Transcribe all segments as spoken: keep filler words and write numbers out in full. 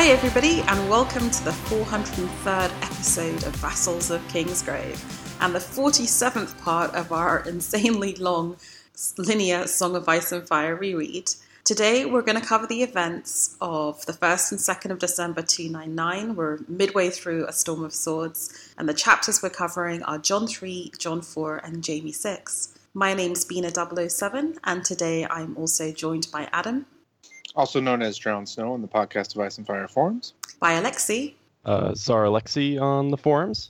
Hi everybody, and welcome to the four hundred third episode of Vassals of Kingsgrave, and the forty-seventh part of our insanely long linear Song of Ice and Fire reread. Today we're going to cover the events of the first and second of December two ninety-nine. We're midway through A Storm of Swords, and the chapters we're covering are Jon three, Jon four, and Jaime six. My name's Bina double oh seven, and today I'm also joined by Adam. Also known as Jon Snow on the podcast of Ice and Fire forums. By Alexi. Uh, Zara Alexi on the forums.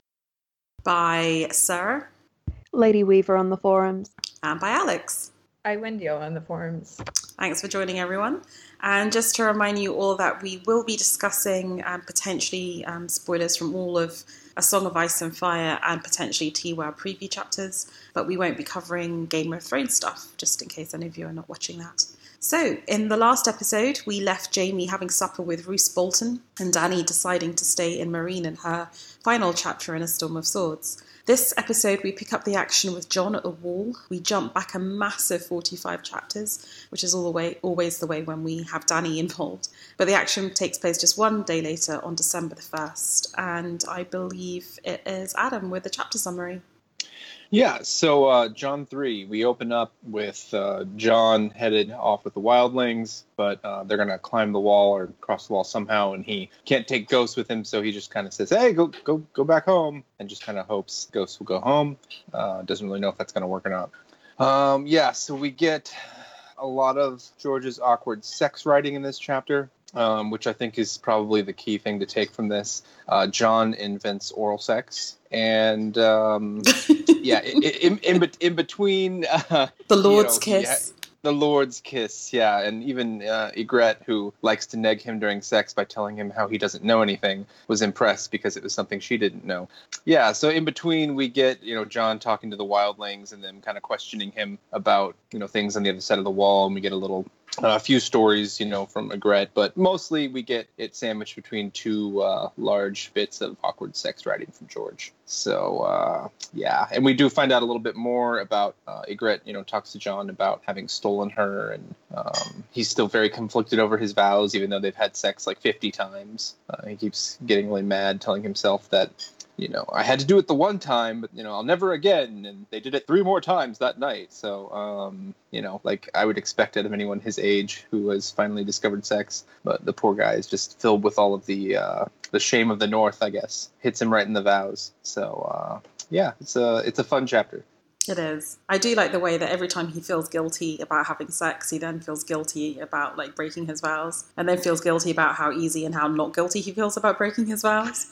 By Sarah. Lady Weaver on the forums. And by Alex. I Wendio on the forums. Thanks for joining, everyone. And just to remind you all that we will be discussing um, potentially um, spoilers from all of A Song of Ice and Fire and potentially T WoW preview chapters, but we won't be covering Game of Thrones stuff, just in case any of you are not watching that. So, in the last episode, we left Jaime having supper with Roose Bolton and Dany deciding to stay in Meereen in her final chapter in A Storm of Swords. This episode, we pick up the action with Jon at the wall. We jump back a massive forty-five chapters, which is all the way, always the way when we have Dany involved. But the action takes place just one day later on December the first, and I believe it is Adam with the chapter summary. Yeah, so uh, Jon three, we open up with uh, Jon headed off with the wildlings, but uh, they're going to climb the wall or cross the wall somehow, and he can't take Ghost with him, so he just kind of says, hey, go go go back home, and just kind of hopes Ghost will go home. Uh, doesn't really know if that's going to work or not. Um, yeah, so we get a lot of George's awkward sex writing in this chapter. Um, which I think is probably the key thing to take from this. Uh, Jon invents oral sex, and um, yeah, in, in, in, in between uh, the Lord's you know, kiss. Yeah, the Lord's kiss, yeah, and even uh, Ygritte, who likes to neg him during sex by telling him how he doesn't know anything, was impressed because it was something she didn't know. Yeah, so in between we get, you know, Jon talking to the wildlings and them kind of questioning him about, you know, things on the other side of the wall, and we get a little Uh, a few stories, you know, from Ygritte, but mostly we get it sandwiched between two uh, large bits of awkward sex writing from George. So, uh, yeah, and we do find out a little bit more about uh, Ygritte, you know, talks to Jon about having stolen her, and um, he's still very conflicted over his vows, even though they've had sex like fifty times. Uh, he keeps getting really mad, telling himself that, you know, I had to do it the one time, but, you know, I'll never again. And they did it three more times that night. So, um, you know, like I would expect out of anyone his age who has finally discovered sex. But the poor guy is just filled with all of the uh, the shame of the North, I guess. Hits him right in the vows. So, uh, yeah, it's a, it's a fun chapter. It is. I do like the way that every time he feels guilty about having sex, he then feels guilty about like breaking his vows, and then feels guilty about how easy and how not guilty he feels about breaking his vows.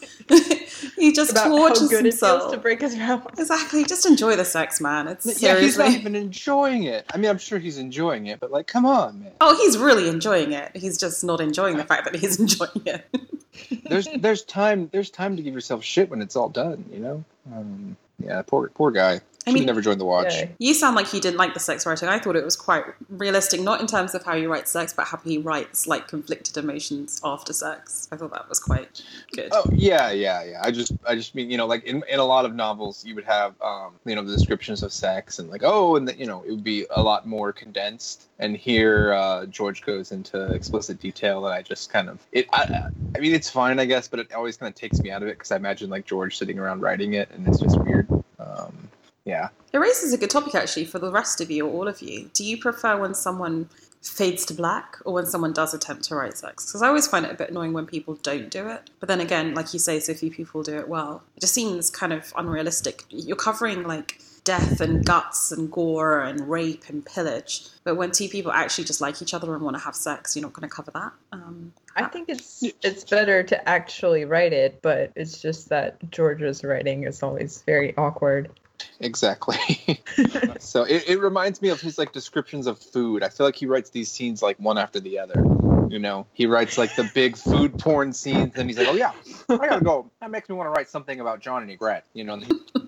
He just about tortures how good himself it feels to break his vows. Exactly. Just enjoy the sex, man. It's Yeah, he's seriously. not even enjoying it. I mean, I'm sure he's enjoying it, but like, come on, man. Oh, he's really enjoying it. He's just not enjoying the fact that he's enjoying it. there's there's time there's time to give yourself shit when it's all done, you know. Um, yeah, poor poor guy. I Should mean, never joined the watch. Yeah. You sound like you didn't like the sex writing. I thought it was quite realistic, not in terms of how you write sex, but how he writes like conflicted emotions after sex. I thought that was quite good. Oh yeah, yeah, yeah. I just I just mean, you know, like in, in a lot of novels you would have um, you know, the descriptions of sex and like, oh, and the, you know, it would be a lot more condensed. And here uh, George goes into explicit detail, and I just kind of it. I, I mean, it's fine, I guess, but it always kind of takes me out of it because I imagine like George sitting around writing it, and it's just weird. Um, yeah. It raises a good topic, actually, for the rest of you or all of you. Do you prefer when someone fades to black or when someone does attempt to write sex? Because I always find it a bit annoying when people don't do it. But then again, like you say, so few people do it well. It just seems kind of unrealistic. You're covering, like, death and guts and gore and rape and pillage. But when two people actually just like each other and want to have sex, you're not going to cover that. Um, I think it's it's better to actually write it, but it's just that George's writing is always very awkward. Exactly. So it, it reminds me of his like descriptions of food. I feel like he writes these scenes like one after the other. You know, he writes like the big food porn scenes, and he's like, "Oh yeah, I gotta go. That makes me want to write something about Jon and Ygritte." You know.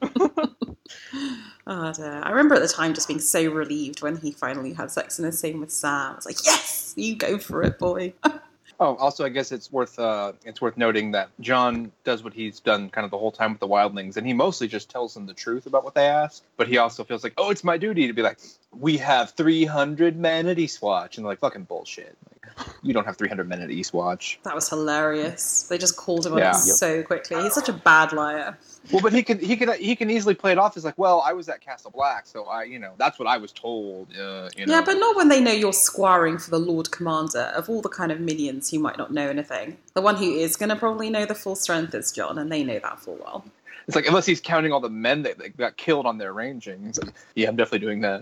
Oh, dear. I remember at the time just being so relieved when he finally had sex, and the same with Sam. I was like, yes, you go for it, boy. Oh, also, I guess it's worth uh, it's worth noting that Jon does what he's done kind of the whole time with the wildlings, and he mostly just tells them the truth about what they ask. But he also feels like, oh, it's my duty to be like, we have three hundred men at Eastwatch, and they're like, fucking bullshit. Like, you don't have three hundred men at Eastwatch. That was hilarious. They just called him on Yeah. it so quickly. He's such a bad liar. Well, but he can he can he can easily play it off as like, well, I was at Castle Black, so I you know that's what I was told. Uh, you know. Yeah, but not when they know you're squiring for the Lord Commander. Of all the kind of minions who might not know anything, the one who is going to probably know the full strength is Jon, and they know that full well. It's like, unless he's counting all the men that, that got killed on their ranging. It's like, yeah, I'm definitely doing that.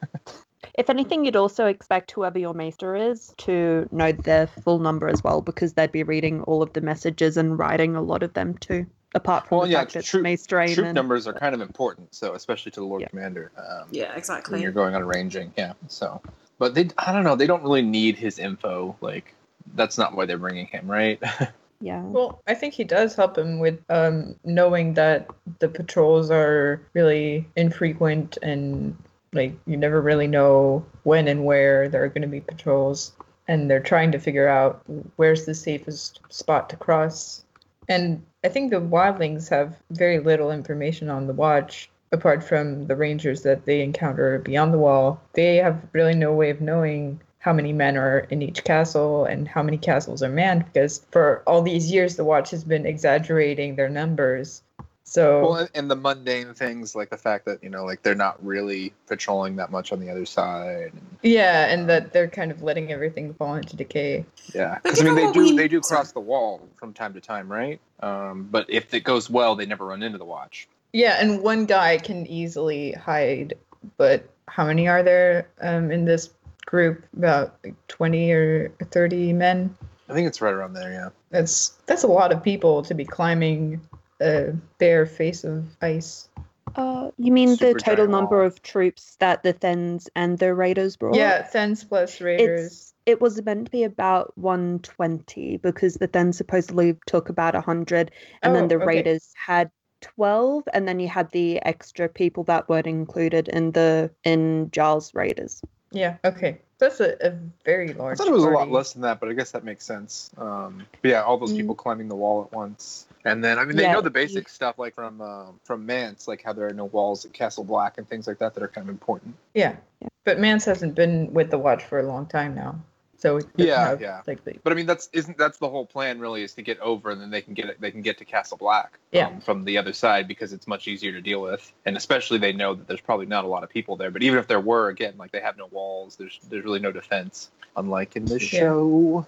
If anything, you'd also expect whoever your maester is to know their full number as well, because they'd be reading all of the messages and writing a lot of them too. Apart from Well, the yeah, fact that troop, maester troop and numbers are kind of important, so especially to the Lord Yeah. Commander. Um, Yeah, exactly. When you're going on ranging, yeah. So, but they, I don't know, they don't really need his info. Like, that's not why they're bringing him, right? yeah. Well, I think he does help him with um, knowing that the patrols are really infrequent and like you never really know when and where there are going to be patrols, and they're trying to figure out where's the safest spot to cross. And I think the wildlings have very little information on the watch apart from the rangers that they encounter beyond the wall. They have really no way of knowing how many men are in each castle and how many castles are manned, because for all these years the watch has been exaggerating their numbers. So Well, and, and the mundane things, like the fact that, you know, like they're not really patrolling that much on the other side. And, yeah, and that they're kind of letting everything fall into decay. yeah, But because I mean, given they what do we- they do cross sorry. the wall from time to time, right? Um, but if it goes well, they never run into the watch. Yeah, and one guy can easily hide, but how many are there um, in this group? About like twenty or thirty men. I think it's right around there, yeah. That's that's a lot of people to be climbing a bare face of ice. Uh, you mean Super the total giant number wall. of troops that the Thens and the Raiders brought? Yeah, Thens plus Raiders. It's, it was meant to be about one twenty because the Thens supposedly took about one hundred, and Oh, then the okay. Raiders had twelve, and then you had the extra people that weren't included in the in Giles Raiders. Yeah, okay. That's a, a very I large thought it was a lot party. less than that, but I guess that makes sense. Um, but yeah, all those Mm. people climbing the wall at once, and then I mean, they Yeah, know the you- basic stuff, like from um, from Mance, like how there are no walls at Castle Black and things like that that are kind of important. Yeah. Yeah. But Mance hasn't been with the watch for a long time now. So it doesn't Yeah, have, yeah. like the But I mean, that's isn't that's the whole plan really, is to get over, and then they can get they can get to Castle Black Yeah. um, from the other side, because it's much easier to deal with, and especially they know that there's probably not a lot of people there. But even if there were, again, like they have no walls, there's there's really no defense, unlike in the Yeah. show.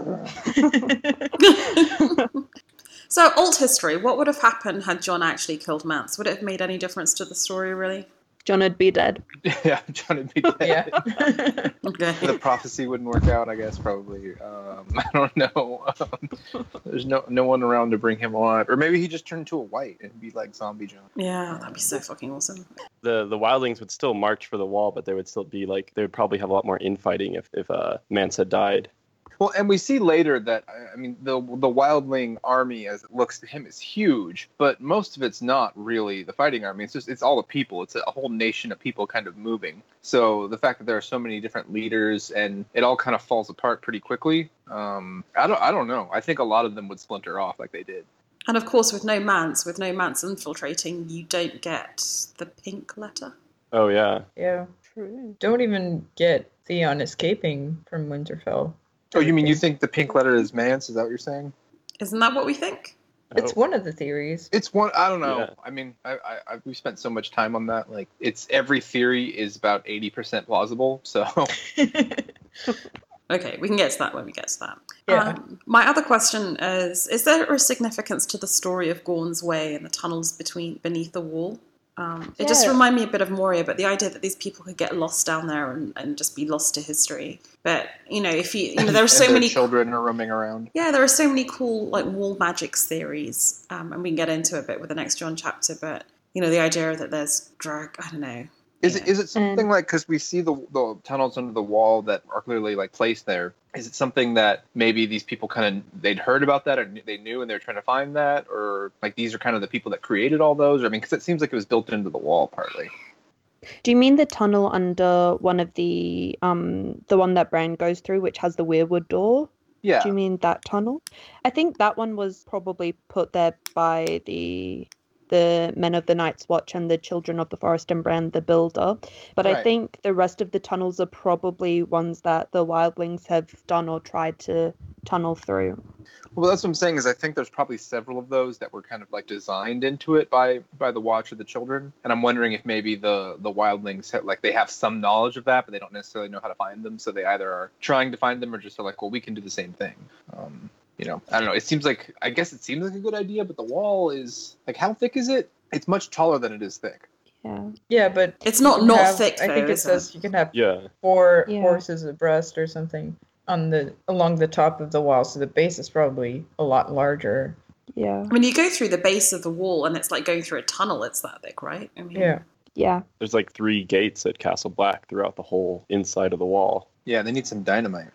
So, alt history. What would have happened had Jon actually killed Mance? Would it have made any difference to the story, really? John would be dead. Yeah, I'm trying to be dead. yeah. Okay. The prophecy wouldn't work out, I guess, probably. Um, I don't know. Um, there's no no one around to bring him alive. Or maybe he just turned to a white and be like Zombie John. Yeah, that'd be so fucking awesome. The the wildlings would still march for the wall, but they would still be like they would probably have a lot more infighting if if uh, Mance had died. Well, and we see later that, I I mean, the the wildling army, as it looks to him, is huge, but most of it's not really the fighting army. It's just, it's all the people. It's a whole nation of people kind of moving. So the fact that there are so many different leaders and it all kind of falls apart pretty quickly, um, I don't, I don't know. I think a lot of them would splinter off like they did. And of course, with no Mance, with no Mance infiltrating, you don't get the pink letter. Oh yeah, Yeah. True. Don't even get Theon escaping from Winterfell. Oh, you mean you think the pink letter is Mance? Is that what you're saying? Isn't that what we think? It's Oh. one of the theories. It's one. I don't know. Yeah. I mean, I, I, I we spent so much time on that. Like, it's every theory is about eighty percent plausible. So Okay, we can get to that when we get to that. Yeah. Um, my other question is: Is there a significance to the story of Gorn's Way and the tunnels between beneath the wall? Um, it just Yeah. reminded me a bit of Moria, but the idea that these people could get lost down there and, and just be lost to history. But you know, if you you know, there are and so their many children are roaming around. Yeah, there are so many cool like wall magics theories, um, and we can get into a bit with the next Jon chapter. But you know, the idea that there's drag, I don't know. Is Yeah. it is it something And- like, because we see the the tunnels under the wall that are clearly like placed there? Is it something that maybe these people kind of they'd heard about that, or kn- they knew and they're trying to find that, or like these are kind of the people that created all those? I mean, because it seems like it was built into the wall partly. Do you mean the tunnel under one of the um the one that Bran goes through, which has the weirwood door? Yeah. Do you mean that tunnel? I think that one was probably put there by the the Men of the Night's Watch and the Children of the Forest and Bran the Builder. But I Right. think the rest of the tunnels are probably ones that the wildlings have done or tried to tunnel through. Well, that's what I'm saying is I think there's probably several of those that were kind of like designed into it by by the Watch of the Children, and I'm wondering if maybe the the wildlings have, like they have some knowledge of that, but they don't necessarily know how to find them, so they either are trying to find them or just are like, well, we can do the same thing. Um, you know, I don't know. It seems like I guess it seems like a good idea, but the wall is like how thick is it? It's much taller than it is thick. Yeah. Yeah, but It's not you can not have- thick, I think though, it is says it? you can have Yeah. four Yeah. horses abreast or something on the along the top of the wall, so the base is probably a lot larger. Yeah. I mean, you go through the base of the wall, and it's like going through a tunnel. It's that thick, right? I mean, Yeah. Yeah. There's like three gates at Castle Black throughout the whole inside of the wall. Yeah, they need some dynamite,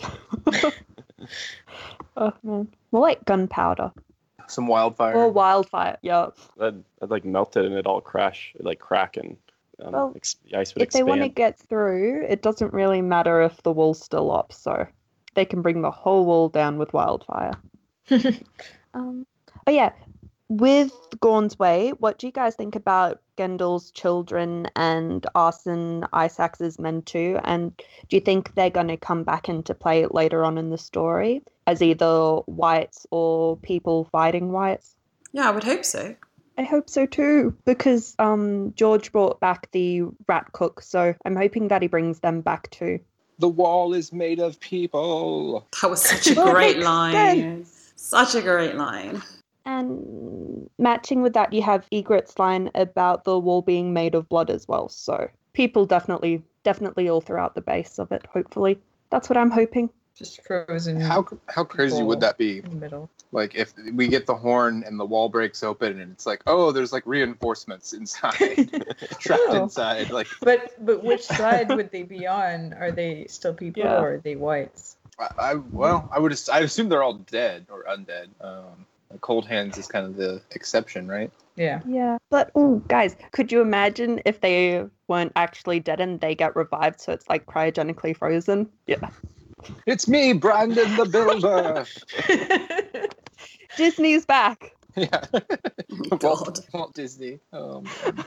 Oh man. More like gunpowder. some wildfire. Or wildfire. Yeah. That that like melted and it all crash, it like crack and um, Well, ex- the ice would If they expand. want to get through, it doesn't really matter if the wall's still up, so they can bring the whole wall down with wildfire. Um, oh yeah, with Gorn's Way, what do you guys think about Gendal's children and Arson Isaac's men too? And do you think they're going to come back into play later on in the story as either whites or people fighting whites? Yeah, I would hope so. I hope so too, because um, George brought back the rat cook, so I'm hoping that he brings them back too. The wall is made of people. That was such a Well, great makes line. sense. Such a great line. And matching with that, you have Egret's line about the wall being made of blood as well. So people definitely, definitely all throughout the base of it, hopefully. That's what I'm hoping. Just frozen How how crazy people would that be? in the middle. Like if we get the horn and the wall breaks open and it's like, oh, there's like reinforcements inside, trapped Oh. inside. Like But but which side would they be on? Are they still people Yeah. or are they whites? I, I well, I would ass- I assume they're all dead or undead. Um, Cold Hands is kind of the exception, right? Yeah. Yeah. But, oh, guys, could you imagine if they weren't actually dead and they get revived, so it's like cryogenically frozen? Yeah. It's me, Brandon the Builder. Disney's back. Yeah, Oh, God. Walt, Walt Disney. Um,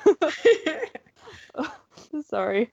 Sorry.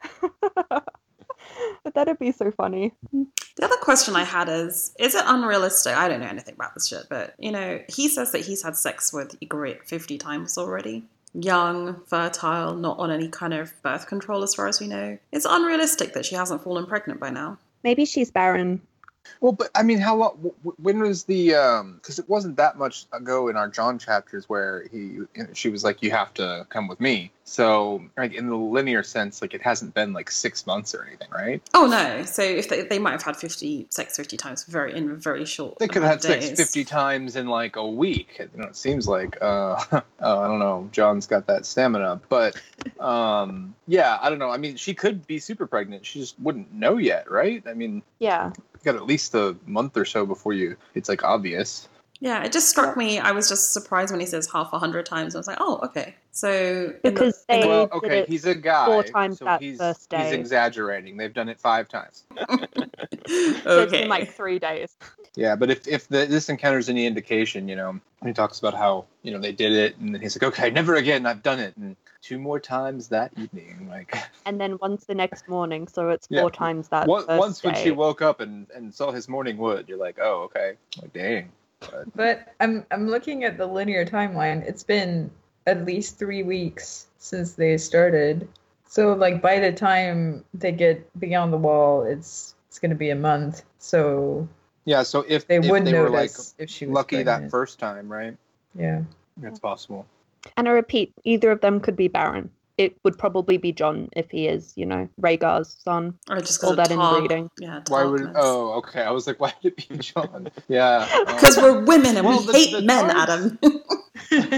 But that'd be so funny. The other question I had is, is it unrealistic? I don't know anything about this shit, but, you know, he says that he's had sex with Ygritte fifty times already. Young, fertile, not on any kind of birth control as far as we know. It's unrealistic that she hasn't fallen pregnant by now. Maybe she's barren. well, but I mean, how long? w- w- When was the? Because it wasn't that much ago in our John chapters where he, she was like, "You have to come with me." So, like in the linear sense, like it hasn't been like six months or anything, right? Oh, no. So if they, they might have had fifty sex fifty times very in a very short They could have had amount of sex days. fifty times in like a week. You know, it seems like uh, uh, I don't know. John's got that stamina, but um, yeah, I don't know. I mean, she could be super pregnant. She just wouldn't know yet, right? I mean, Yeah. you got at least a month or so before you. It's like obvious. Yeah, it just struck me. I was just surprised when he says half a hundred times. I was like, oh, okay. So in the- Because in they- the- Well, did okay, it he's a guy. four times so that he's, first He's day. exaggerating. They've done it five times. So it's okay. in like three days. Yeah, but if if the, this encounter's any indication, you know, he talks about how you know they did it, and then he's like, okay, never again. I've done it, and two more times that evening. Like And then once the next morning, so it's Yeah. four times that once, first once when day. she woke up and, and saw his morning wood, you're like, oh, okay, like dang. But, But I'm I'm looking at the linear timeline. It's been at least three weeks since they started. So like by the time they get beyond the wall, it's it's gonna be a month. So yeah, so if they if would they were like notice if she was lucky that pregnant. first time, right? Yeah. That's possible. And I repeat, either of them could be Baron. It would probably be John if he is, you know, Rhaegar's son. or just all because that of Targ. inbreeding. Yeah, Why would? Targmas. Oh, okay. I was like, why did it be John? Yeah. um, Because we're women and Well, we the- hate the men, Targs- Adam.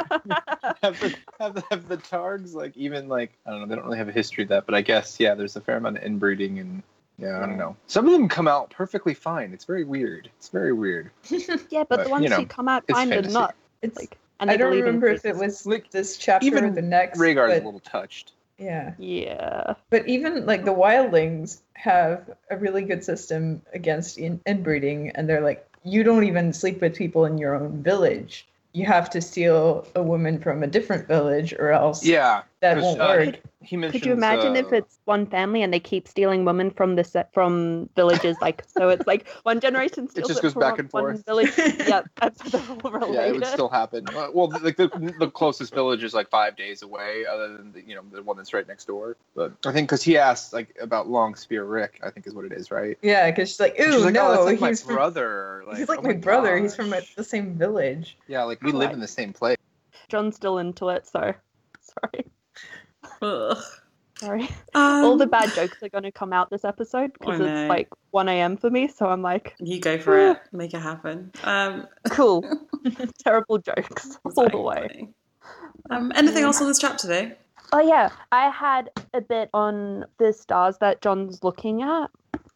have the have the, have the Targs like even like I don't know, they don't really have a history of that, but I guess yeah, there's a fair amount of inbreeding and yeah, I don't know. Some of them come out perfectly fine. It's very weird. It's very weird. Yeah, but, But, the ones you know, who come out it's fine are fantasy. not. It's Like, and I they don't believe in remember if it Jesus. was Like, this chapter even or the next. Rhaegar's but, a little touched. Yeah. Yeah. But even like the wildlings have a really good system against in- inbreeding, and they're like, you don't even sleep with people in your own village. you have to steal a woman from a different village, or else Yeah, that 'cause, won't uh, work. He mentions. Could you imagine uh, if it's one family and they keep stealing women from the set from villages? Like, so it's like one generation steals just it goes from back one, and one forth. village. Yeah, that's they're all related. Yeah, it would still happen. Uh, Well, like the, the closest village is like five days away, other than the, you know the one that's right next door. But I think because he asked like about Long Spear Rick, I think is what it is, right? Yeah, because she's like, And ooh, she's like, no, oh, that's like he's my from, brother. Like, he's like oh my, brother. He's from gosh. the same village. Yeah, like we live in the same place. John's still into it, so sorry, Ugh. sorry. Um, All the bad jokes are going to come out this episode because I it's know. like one a.m. for me, so I'm like, You go for it. Make it happen. Um, cool. Terrible jokes all the way. exactly. Um, anything else on this chapter, though? Oh yeah, I had a bit on the stars that John's looking at,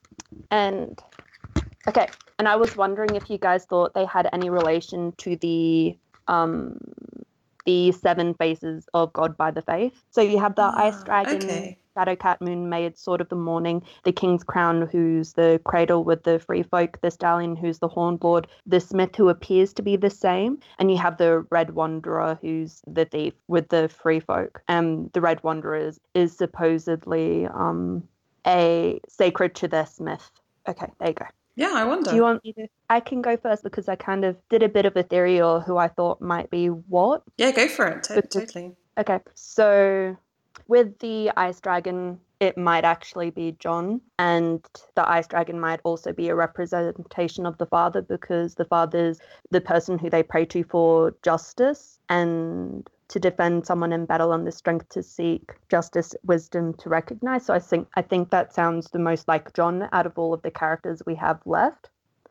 and okay, and I was wondering if you guys thought they had any relation to the um the seven faces of God by the faith. So you have the Ah, ice dragon, okay. Shadowcat, Moon Maid, Sword of the Morning, the King's Crown, who's the cradle with the free folk, the Stallion, who's the Horned Lord, the Smith, who appears to be the same, and you have the Red Wanderer, who's the thief with the free folk. And the Red Wanderer is, is supposedly um a sacred to their Smith. Okay, there you go. Yeah, I wonder. Do you want me to? I can go first because I kind of did a bit of a theory or who I thought might be what. Yeah, go for it. To- Because- totally. Okay, so with the ice dragon, it might actually be John, and the ice dragon might also be a representation of the father because the father's the person who they pray to for justice and to defend someone in battle and the strength to seek justice, wisdom to recognize. So I think I think that sounds the most like John out of all of the characters we have left.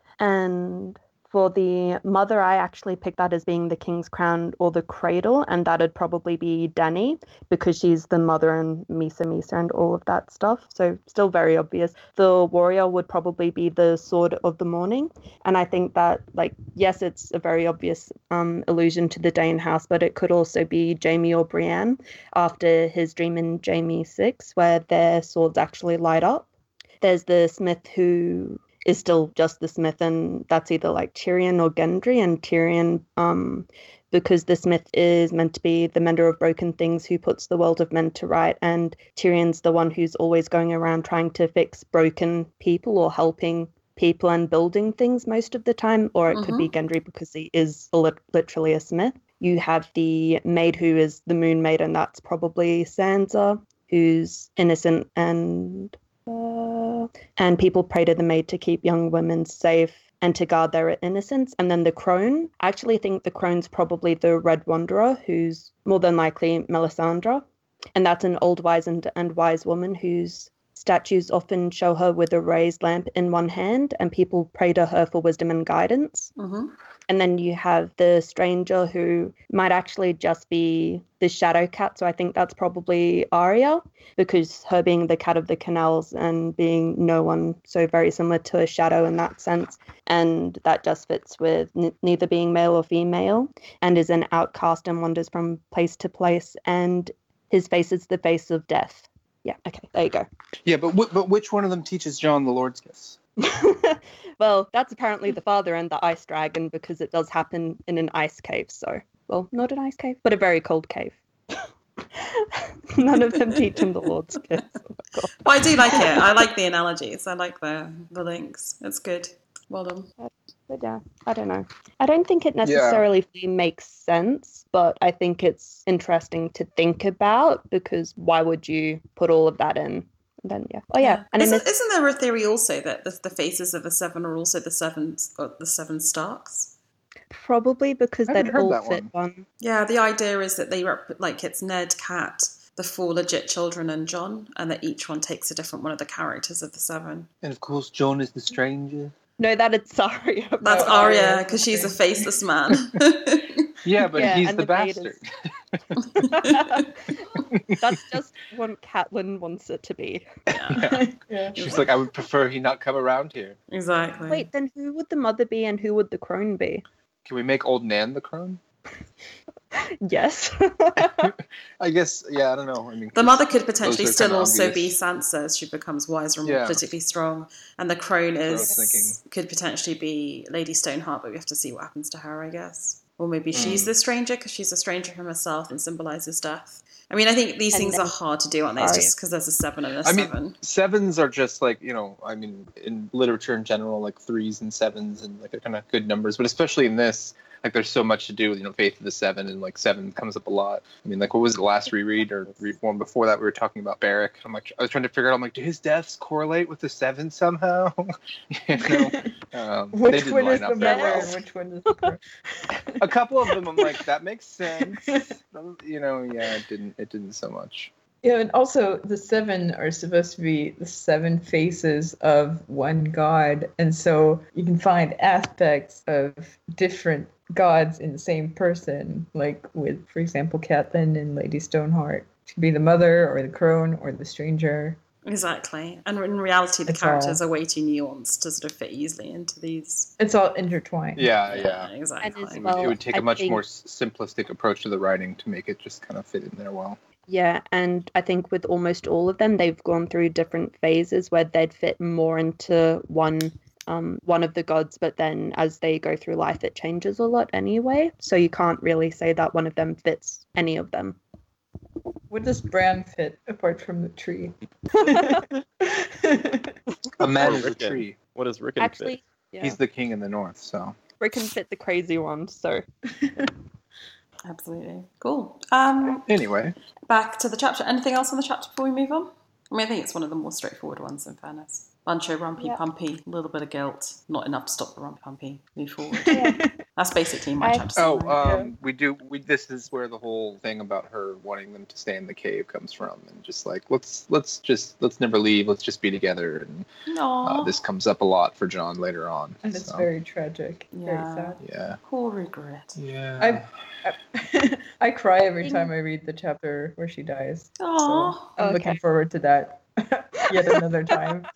And for the mother, I actually picked that as being the King's Crown or the Cradle, and that'd probably be Dany because she's the mother and Misa Misa and all of that stuff. So still very obvious. The warrior would probably be the Sword of the Morning, and I think that, like, yes, it's a very obvious um, allusion to the Dane house, but it could also be Jaime or Brienne after his dream in Jaime six, where their swords actually light up. There's the Smith who is still just the Smith, and that's either like Tyrion or Gendry, and Tyrion, um, because the Smith is meant to be the mender of broken things who puts the world of men to right, and Tyrion's the one who's always going around trying to fix broken people or helping people and building things most of the time, or it could be Gendry because he is lit- literally a Smith. You have the maid who is the Moon Maid, and that's probably Sansa, who's innocent and Uh, and people pray to the maid to keep young women safe and to guard their innocence. And then the crone, I actually think the crone's probably the Red Wanderer, who's more than likely Melisandre. And that's an old wise and, and wise woman whose statues often show her with a raised lamp in one hand, and people pray to her for wisdom and guidance. Mm-hmm. And then you have the stranger who might actually just be the shadow cat. So I think that's probably Arya, because her being the cat of the canals and being no one, so very similar to a shadow in that sense. And that just fits with n- neither being male or female, and is an outcast and wanders from place to place. And his face is the face of death. Yeah, okay, there you go. Yeah, but w- but which one of them teaches John the Lord's Kiss? Well, that's apparently the father and the ice dragon because it does happen in an ice cave. So, well, not an ice cave, but a very cold cave. None of them teach him the Lord's Kiss. Oh my God. Well, I do like it. I like the analogies. I like the the links. It's good. Well done. But yeah, I don't know. I don't think it necessarily fully makes sense, but I think it's interesting to think about because why would you put all of that in? And then yeah, oh yeah, and I isn't, miss- isn't there a theory also that the, the faces of the seven are also the seven uh, the seven Starks? probably because I haven't they'd heard all that fit one. one. Yeah, the idea is that they rep- like it's Ned, Cat, the four legit children, and John, and that each one takes a different one of the characters of the seven. And of course, John is the stranger. No, that is Arya. That's Oh, Arya Arya, because she's a okay. faceless man. Yeah, but Yeah, he's and the, the maid bastard. is- That's just what Catelyn wants it to be. Yeah, Yeah. She's like, I would prefer he not come around here. exactly. Wait, then who would the mother be and who would the crone be? Can we make old Nan the crone? Yes. I guess, yeah, I don't know. I mean, The mother could potentially those are still kinda also obvious. be Sansa as she becomes wiser and more Yeah. politically strong, and the crone what I was is thinking. could potentially be Lady Stoneheart, but we have to see what happens to her, I guess. Or maybe Mm. she's the stranger because she's a stranger from herself and symbolizes death. I mean, I think these And things then- are hard to do, aren't they? It's Sorry. just because there's a seven and a I mean, seven. sevens are just like, you know, I mean, in literature in general, like threes and sevens and like they're kind of good numbers, but especially in this, like there's so much to do with, you know, Faith of the Seven, and like seven comes up a lot. I mean, like what was it, the last reread or re- one before that we were talking about Barrack. I'm like, I was trying to figure out, I'm like, do his deaths correlate with the seven somehow? you know, um, they Which didn't one line is the up very mother well. and which one is the girl? A couple of them, I'm like, that makes sense. You know, yeah, it didn't. It didn't so much. Yeah, and also the seven are supposed to be the seven faces of one god, and so you can find aspects of different gods in the same person, like with, for example, Catelyn and Lady Stoneheart. She could be the mother, or the crone, or the stranger. Exactly. And in reality, the It's characters all- are way too nuanced to sort of fit easily into these. It's all intertwined. Yeah, yeah. exactly. And as It would, Well, it would take I a much think- more s- simplistic approach to the writing to make it just kind of fit in there well. Yeah, and I think with almost all of them, they've gone through different phases where they'd fit more into one um, one of the gods, but then as they go through life, it changes a lot anyway. So you can't really say that one of them fits any of them. What does Bran fit apart from the tree? A man Or is a Rickon. tree. What does Rickon Actually, fit? yeah, He's the king in the north, so. Rickon fit the crazy one. So Absolutely. Cool. Um, Anyway, back to the chapter. Anything else on the chapter before we move on? I mean, I think it's one of the more straightforward ones, in fairness. Bunch of rumpy Yeah. pumpy, a little bit of guilt, not enough to stop the rumpy pumpy. Move forward. yeah. That's basically my I- chapter oh, summary. um, we do. We this is where the whole thing about her wanting them to stay in the cave comes from, and just like let's let's just let's never leave. Let's just be together. And Aw, uh, this comes up a lot for John later on. And it's so, very tragic. Yeah. Very sad. yeah, poor regret. yeah. I, I cry every time I read the chapter where she dies. Aw. I'm Okay. looking forward to that yet another time.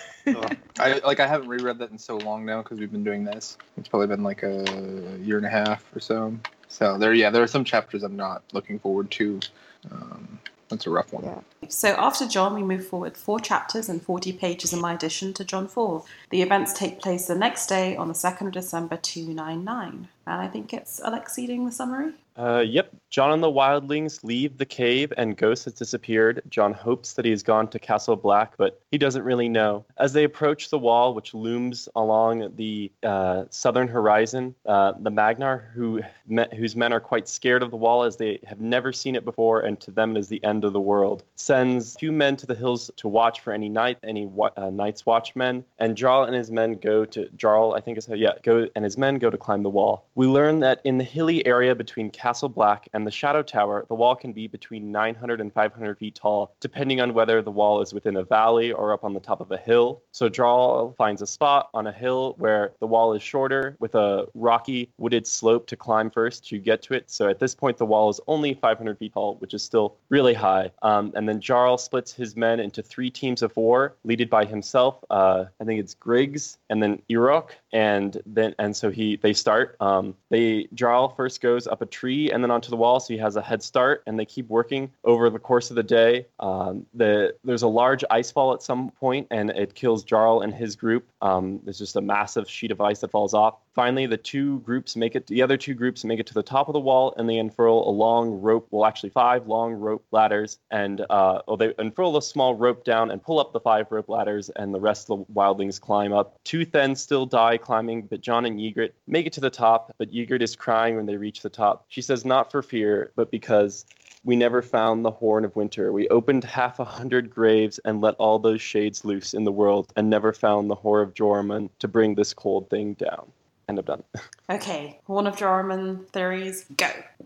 I like I haven't reread that in so long now because we've been doing this. It's probably been like a year and a half or so. So there, yeah, there are some chapters I'm not looking forward to. Um, that's a rough one. Yeah. So after John, we move forward four chapters and forty pages in my addition to John four. The events take place the next day on the second of December two ninety-nine. And I think it's Alexi doing the summary. Uh, yep. John and the wildlings leave the cave and Ghost has disappeared. John hopes that he has gone to Castle Black, but he doesn't really know. As they approach the wall, which looms along the uh, southern horizon, uh, the Magnar, who me- whose men are quite scared of the wall as they have never seen it before, and to them is the end of the world, sends two men to the hills to watch for any night, any wa- uh, Night's Watchmen, and Jarl and his men go to Jarl, I think it's yeah, go and his men go to climb the wall. We learn that in the hilly area between Castle Black and the Shadow Tower, the wall can be between nine hundred and five hundred feet tall, depending on whether the wall is within a valley or up on the top of a hill. So Jarl finds a spot on a hill where the wall is shorter, with a rocky, wooded slope to climb first to get to it. So at this point, the wall is only five hundred feet tall, which is still really high. Um, and then Jarl splits his men into three teams of four, leaded by himself. Uh, I think it's Griggs, and then Irok, and then and so he they start. Um, they Jarl first goes up a tree and then onto the wall, so he has a head start, and they keep working over the course of the day. Um, the there's a large ice fall at some point, and it kills Jarl and his group. Um, there's just a massive sheet of ice that falls off. Finally, the two groups make it. The other two groups make it to the top of the wall, and they unfurl a long rope. Well, actually, five long rope ladders, and uh, well, they unfurl a small rope down and pull up the five rope ladders, and the rest of the wildlings climb up. Two then still die climbing, but John and Ygritte make it to the top. But Ygritte is crying when they reach the top. She says, "Not for fear, but because we never found the Horn of Winter. We opened half a hundred graves and let all those shades loose in the world, and never found the Horn of Joramun to bring this cold thing down." End of done. Okay, Horn of Joramun theories, go.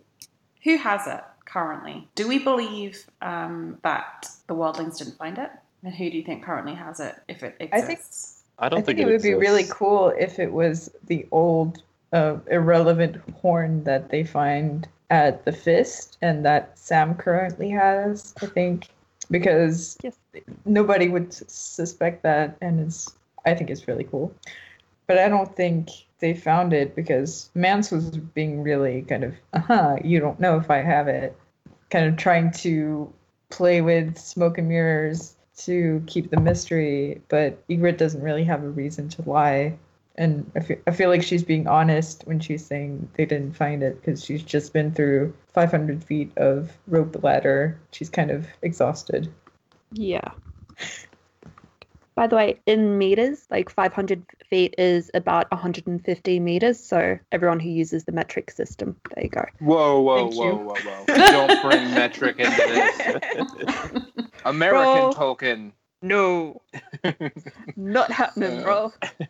Who has it currently? Do we believe um, that the wildlings didn't find it? And who do you think currently has it, if it I think- exists? I don't I think, think, it would be really exists. cool if it was the old, uh, irrelevant horn that they find at the Fist and that Sam currently has. I think because Yes. nobody would s- suspect that, and it's. I think it's really cool. But I don't think they found it because Mance was being really kind of, uh-huh, you don't know if I have it, kind of trying to play with smoke and mirrors to keep the mystery, but Ygritte doesn't really have a reason to lie. And I feel, I feel like she's being honest when she's saying they didn't find it because she's just been through five hundred feet of rope ladder. She's kind of exhausted. Yeah. By the way, in meters, like five hundred feet is about one hundred fifty meters. So everyone who uses the metric system, there you go. Whoa, whoa, Thank whoa, you. whoa, whoa. Don't bring metric into this. American Bro. Tolkien. No. Not happening, bro.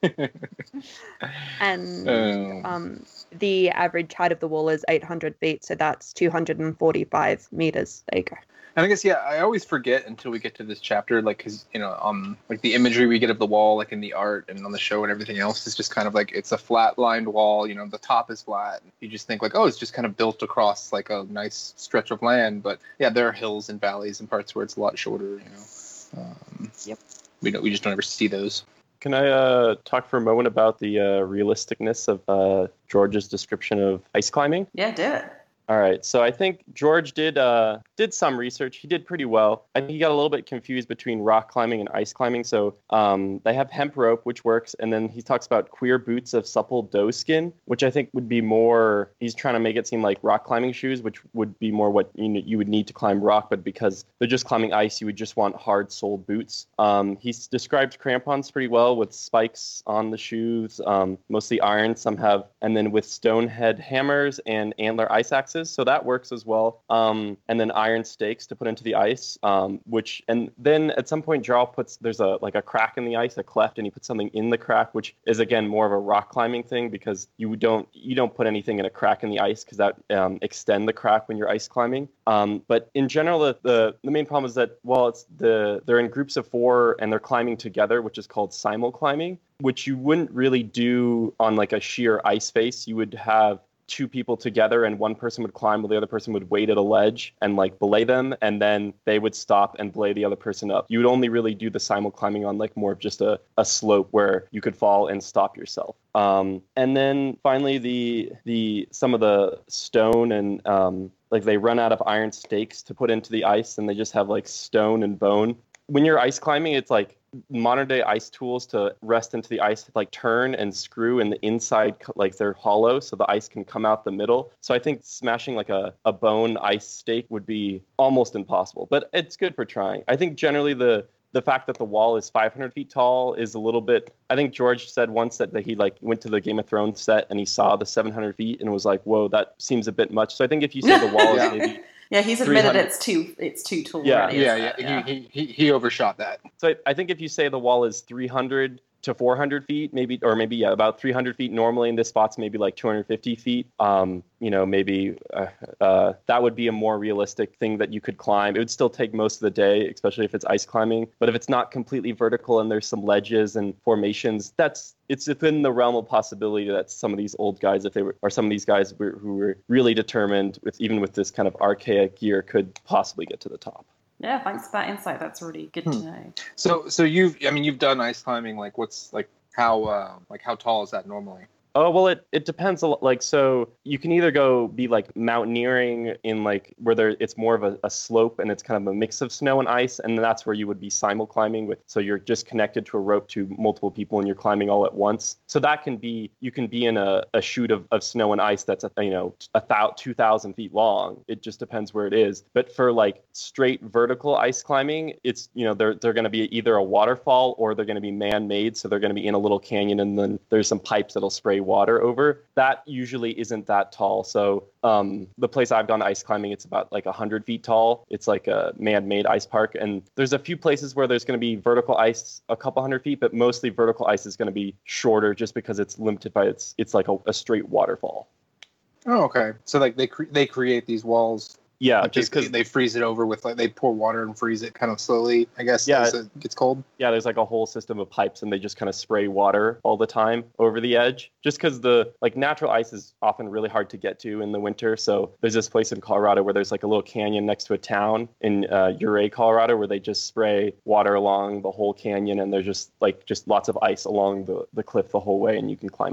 And Oh. um, the average height of the wall is eight hundred feet, so that's two hundred forty-five meters. There you go. And I guess, yeah, I always forget until we get to this chapter, like, because, you know, um, like the imagery we get of the wall, like in the art and on the show and everything else is just kind of like, it's a flat-lined wall, you know, the top is flat. You just think like, oh, it's just kind of built across like a nice stretch of land. But yeah, there are hills and valleys and parts where it's a lot shorter, you know. Um, Yep. We don't, we just don't ever see those. Can I uh, talk for a moment about the uh, realisticness of uh, George's description of ice climbing? Yeah, do it. All right, so I think George did uh, did some research. He did pretty well. I think he got a little bit confused between rock climbing and ice climbing. So um, they have hemp rope, which works, and then he talks about queer boots of supple doe skin, which I think would be more. He's trying to make it seem like rock climbing shoes, which would be more what you know, you would need to climb rock. But because they're just climbing ice, you would just want hard soled boots. Um, he's described crampons pretty well with spikes on the shoes, um, mostly iron. Some have, and then with stone head hammers and antler ice axes. So that works as well. Um, and then iron stakes to put into the ice, um, which, and then at some point Jarl puts, there's a like a crack in the ice, a cleft, and he puts something in the crack, which is again more of a rock climbing thing because you don't you don't put anything in a crack in the ice because that um, extend the crack when you're ice climbing. Um, but in general, the, the the main problem is that well, it's the they're in groups of four and they're climbing together, which is called simul climbing, which you wouldn't really do on like a sheer ice face. You would have two people together and one person would climb while the other person would wait at a ledge and like belay them and then they would stop and belay the other person up. You would only really do the simul climbing on like more of just a, a slope where you could fall and stop yourself. Um, and then finally the the some of the stone and um, like they run out of iron stakes to put into the ice and they just have like stone and bone. When you're ice climbing, it's like modern day ice tools to rest into the ice, like turn and screw in the inside, like they're hollow so the ice can come out the middle. So I think smashing like a, a bone ice stake would be almost impossible, but it's good for trying. I think generally the the fact that the wall is five hundred feet tall is a little bit, I think George said once that, that he like went to the Game of Thrones set and he saw the seven hundred feet and was like, whoa, that seems a bit much. So I think if you say the wall Yeah. is maybe Yeah, he's admitted it's too it's too tall. Yeah. already, Yeah, isn't yeah, it? He, he, he, he overshot that. So I, I think if you say the wall is three hundred to four hundred feet, maybe, or maybe yeah, about three hundred feet normally, in this spot's maybe like two hundred fifty feet. Um, you know, maybe uh, uh, that would be a more realistic thing that you could climb. It would still take most of the day, especially if it's ice climbing. But if it's not completely vertical and there's some ledges and formations, that's it's within the realm of possibility that some of these old guys, if they were, or some of these guys were, who were really determined, with even with this kind of archaic gear, could possibly get to the top. Yeah, thanks for that insight. That's really good to Hmm. know. So, so you've, I mean, you've done ice climbing. Like, what's like how, uh, like how tall is that normally? Oh, well, it, it depends a lot. Like, so you can either go be like mountaineering in like where there it's more of a, a slope and it's kind of a mix of snow and ice. And that's where you would be simul climbing with. So you're just connected to a rope to multiple people and you're climbing all at once. So that can be, you can be in a, a chute of, of snow and ice that's, you know, a thousand, two thousand feet long. It just depends where it is. But for like straight vertical ice climbing, it's, you know, they're, they're going to be either a waterfall or they're going to be man-made. So they're going to be in a little canyon and then there's some pipes that'll spray water over. That usually isn't that tall. So um, the place I've done ice climbing, it's about like one hundred feet tall. It's like a man-made ice park. And there's a few places where there's going to be vertical ice a couple hundred feet, but mostly vertical ice is going to be shorter just because it's limited by its, it's like a, a straight waterfall. Oh, okay. So like they cre- they create these walls. Yeah, Like, just they, because they freeze it over with like they pour water and freeze it kind of slowly, I guess, Yeah. as it gets cold. yeah, there's like a whole system of pipes and they just kind of spray water all the time over the edge. Just because the like natural ice is often really hard to get to in the winter. So there's this place in Colorado where there's like a little canyon next to a town in uh, Ouray, Colorado, where they just spray water along the whole canyon and there's just like just lots of ice along the, the cliff the whole way and you can climb it. Oh.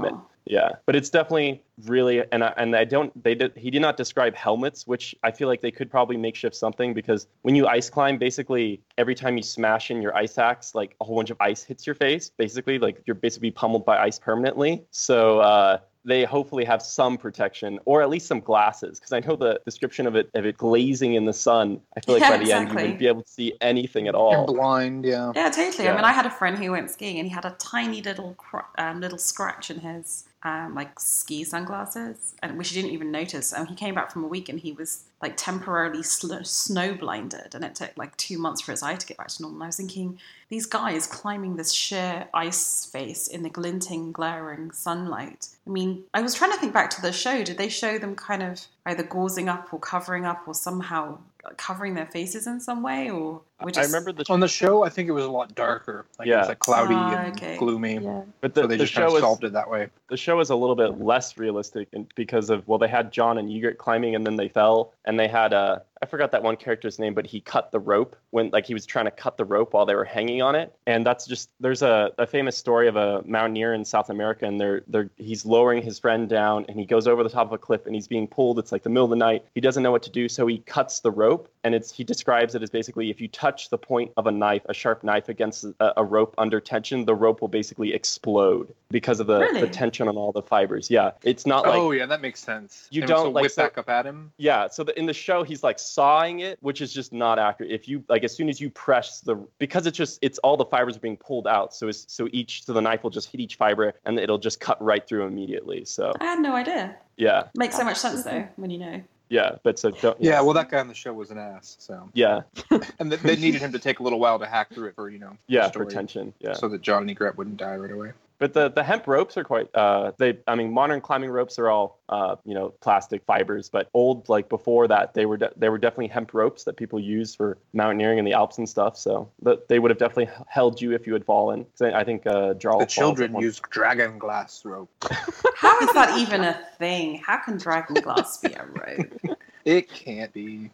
Yeah, but it's definitely really, and I, and I don't, they did, he did not describe helmets, which I feel like they could probably makeshift something, because when you ice climb, basically every time you smash in your ice axe, like a whole bunch of ice hits your face, basically, like you're basically pummeled by ice permanently. So uh, they hopefully have some protection, or at least some glasses, because I know the description of it, of it glazing in the sun, I feel like Yeah, by the end exactly. you wouldn't be able to see anything at You're all. blind, yeah. Yeah, totally. Yeah. I mean, I had a friend who went skiing and he had a tiny little cr- um, little scratch in his um, like ski sunglasses, and which he didn't even notice. And he came back from a week and he was like temporarily sl- snow blinded, and it took like two months for his eye to get back to normal. And I was thinking, these guys climbing this sheer ice face in the glinting, glaring sunlight. I mean, I was trying to think back to the show. Did they show them kind of either gauzing up or covering up or somehow covering their faces in some way, or we just... I remember the On the show, I think it was a lot darker. Like, it Yeah. was like cloudy Ah, and okay. gloomy. Yeah. but the, So they the just kind show of is solved it that way. the show is a little bit less realistic, and because of, well, they had John and Ygritte climbing and then they fell, and they had uh I forgot that one character's name, but he cut the rope when, like, he was trying to cut the rope while they were hanging on it. And that's just, there's a, a famous story of a mountaineer in South America, and they're they're he's lowering his friend down, and he goes over the top of a cliff, and he's being pulled. It's like the middle of the night. He doesn't know what to do, so he cuts the rope, and it's he describes it as basically, if you touch the point of a knife, a sharp knife, against a, a rope under tension, the rope will basically explode because of the, Really? the tension on all the fibers. Yeah, it's not like Oh, yeah, that makes sense. You And don't, so like, whip so- back up at him. Yeah, so the, in the show, he's like sawing it, which is just not accurate. If you, like, as soon as you press the, because it's just, it's all the fibers are being pulled out. So it's, so each, so the knife will just hit each fiber and it'll just cut right through immediately. So I had no idea. yeah, Makes so much sense though when you know. yeah, but so don't, Yeah, well, that guy on the show was an ass. So, yeah, and th- they needed him to take a little while to hack through it for, you know, yeah, the for story, tension, yeah. so that John and Ygritte wouldn't die right away. But the, the hemp ropes are quite, uh, they, I mean, modern climbing ropes are all, uh, you know, plastic fibers, but old, like before that, they were, de- they were definitely hemp ropes that people used for mountaineering in the Alps and stuff. So that they would have definitely held you if you had fallen. 'Cause I I think, uh, Jarl The falls children at one- used dragon glass rope. How is that even a thing? How can dragon glass be a rope? It can't be.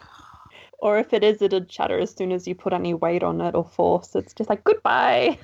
Or if it is, it'd shatter as soon as you put any weight on it or force. It's just like, goodbye.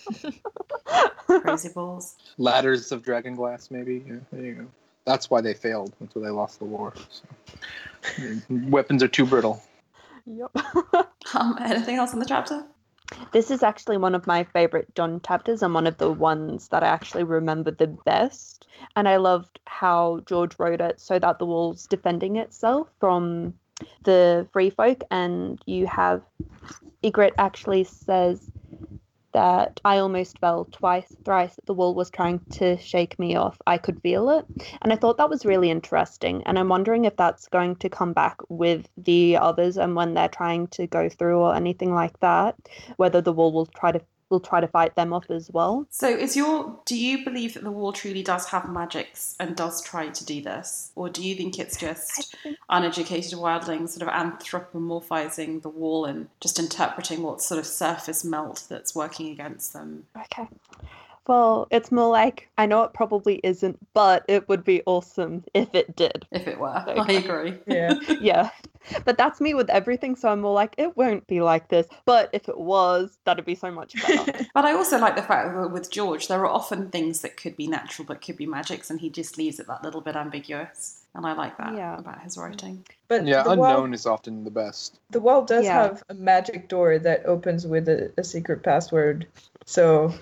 Crazy balls. Ladders of dragon glass, maybe. Yeah, there you go. That's why they failed. That's why they lost the war. So. Weapons are too brittle. Yep. Um, anything else in the chapter? This is actually one of my favorite John chapters and one of the ones that I actually remember the best. And I loved how George wrote it so that the wall's defending itself from the free folk, and you have Ygritte actually says that I almost fell twice, thrice. The wall was trying to shake me off. I could feel it. And I thought that was really interesting. And I'm wondering if that's going to come back with the others and when they're trying to go through or anything like that, whether the wall will try to will try to fight them off as well. So is your do you believe that the wall truly does have magics and does try to do this? Or do you think it's just uneducated wildlings sort of anthropomorphizing the wall and just interpreting what sort of surface melt that's working against them? Okay. Well, it's more like, I know it probably isn't, but it would be awesome if it did. If it were. Okay. I agree. Yeah. Yeah. But that's me with everything, so I'm more like, it won't be like this. But if it was, that'd be so much better. But I also like the fact that with George, there are often things that could be natural but could be magics, and he just leaves it that little bit ambiguous. And I like that Yeah. about his writing. But Yeah, the unknown wall, is often the best. the wall does Yeah. have a magic door that opens with a, a secret password. So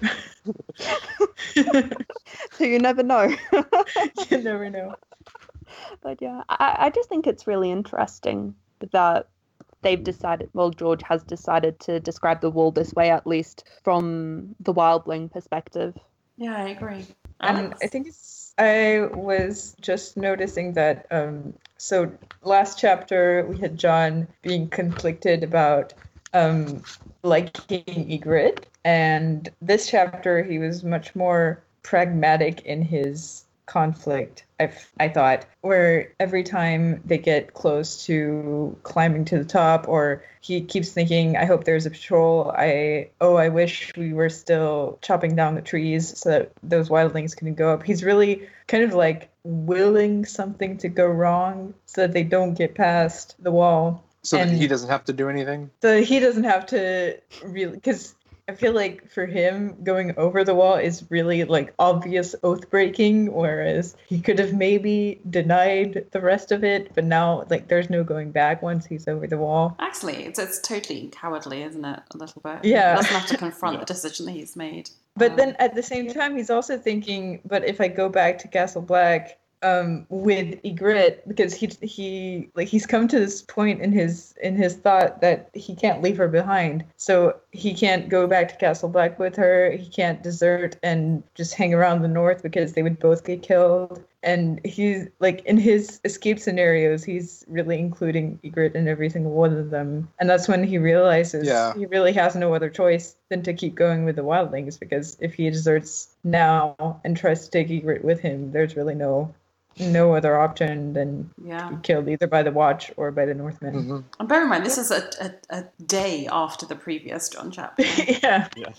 So you never know. you never know. But yeah, I, I just think it's really interesting that they've decided, well, George has decided to describe the wall this way, at least from the wildling perspective. Yeah, I agree. Um, Alex? I think it's. I was just noticing that. Um, so last chapter we had John being conflicted about um, liking Ygritte, and this chapter he was much more pragmatic in his conflict. I I thought, where every time they get close to climbing to the top, or he keeps thinking, I hope there's a patrol. I oh, I wish we were still chopping down the trees so that those wildlings can go up. He's really kind of like willing something to go wrong so that they don't get past the wall. So And- that he doesn't have to do anything? So he doesn't have to really, because I feel like for him, going over the wall is really like obvious oath breaking, whereas he could have maybe denied the rest of it, but now like there's no going back once he's over the wall. Actually, it's it's totally cowardly, isn't it? A little bit. Yeah. He doesn't have to confront the decision that he's made. But Um, then at the same time, he's also thinking, but if I go back to Castle Black um, with Ygritte, because he he like he's come to this point in his in his thought that he can't leave her behind, so he can't go back to Castle Black with her. He can't desert and just hang around the north because they would both get killed. And he's like in his escape scenarios, he's really including Ygritte in every single one of them. And that's when he realizes Yeah. he really has no other choice than to keep going with the wildlings, because if he deserts now and tries to take Ygritte with him, there's really no no other option than yeah. to be killed either by the Watch or by the Northmen. Mm-hmm. And bear in mind, this is a, a, a day after the previous John chapter. yeah. Yeah.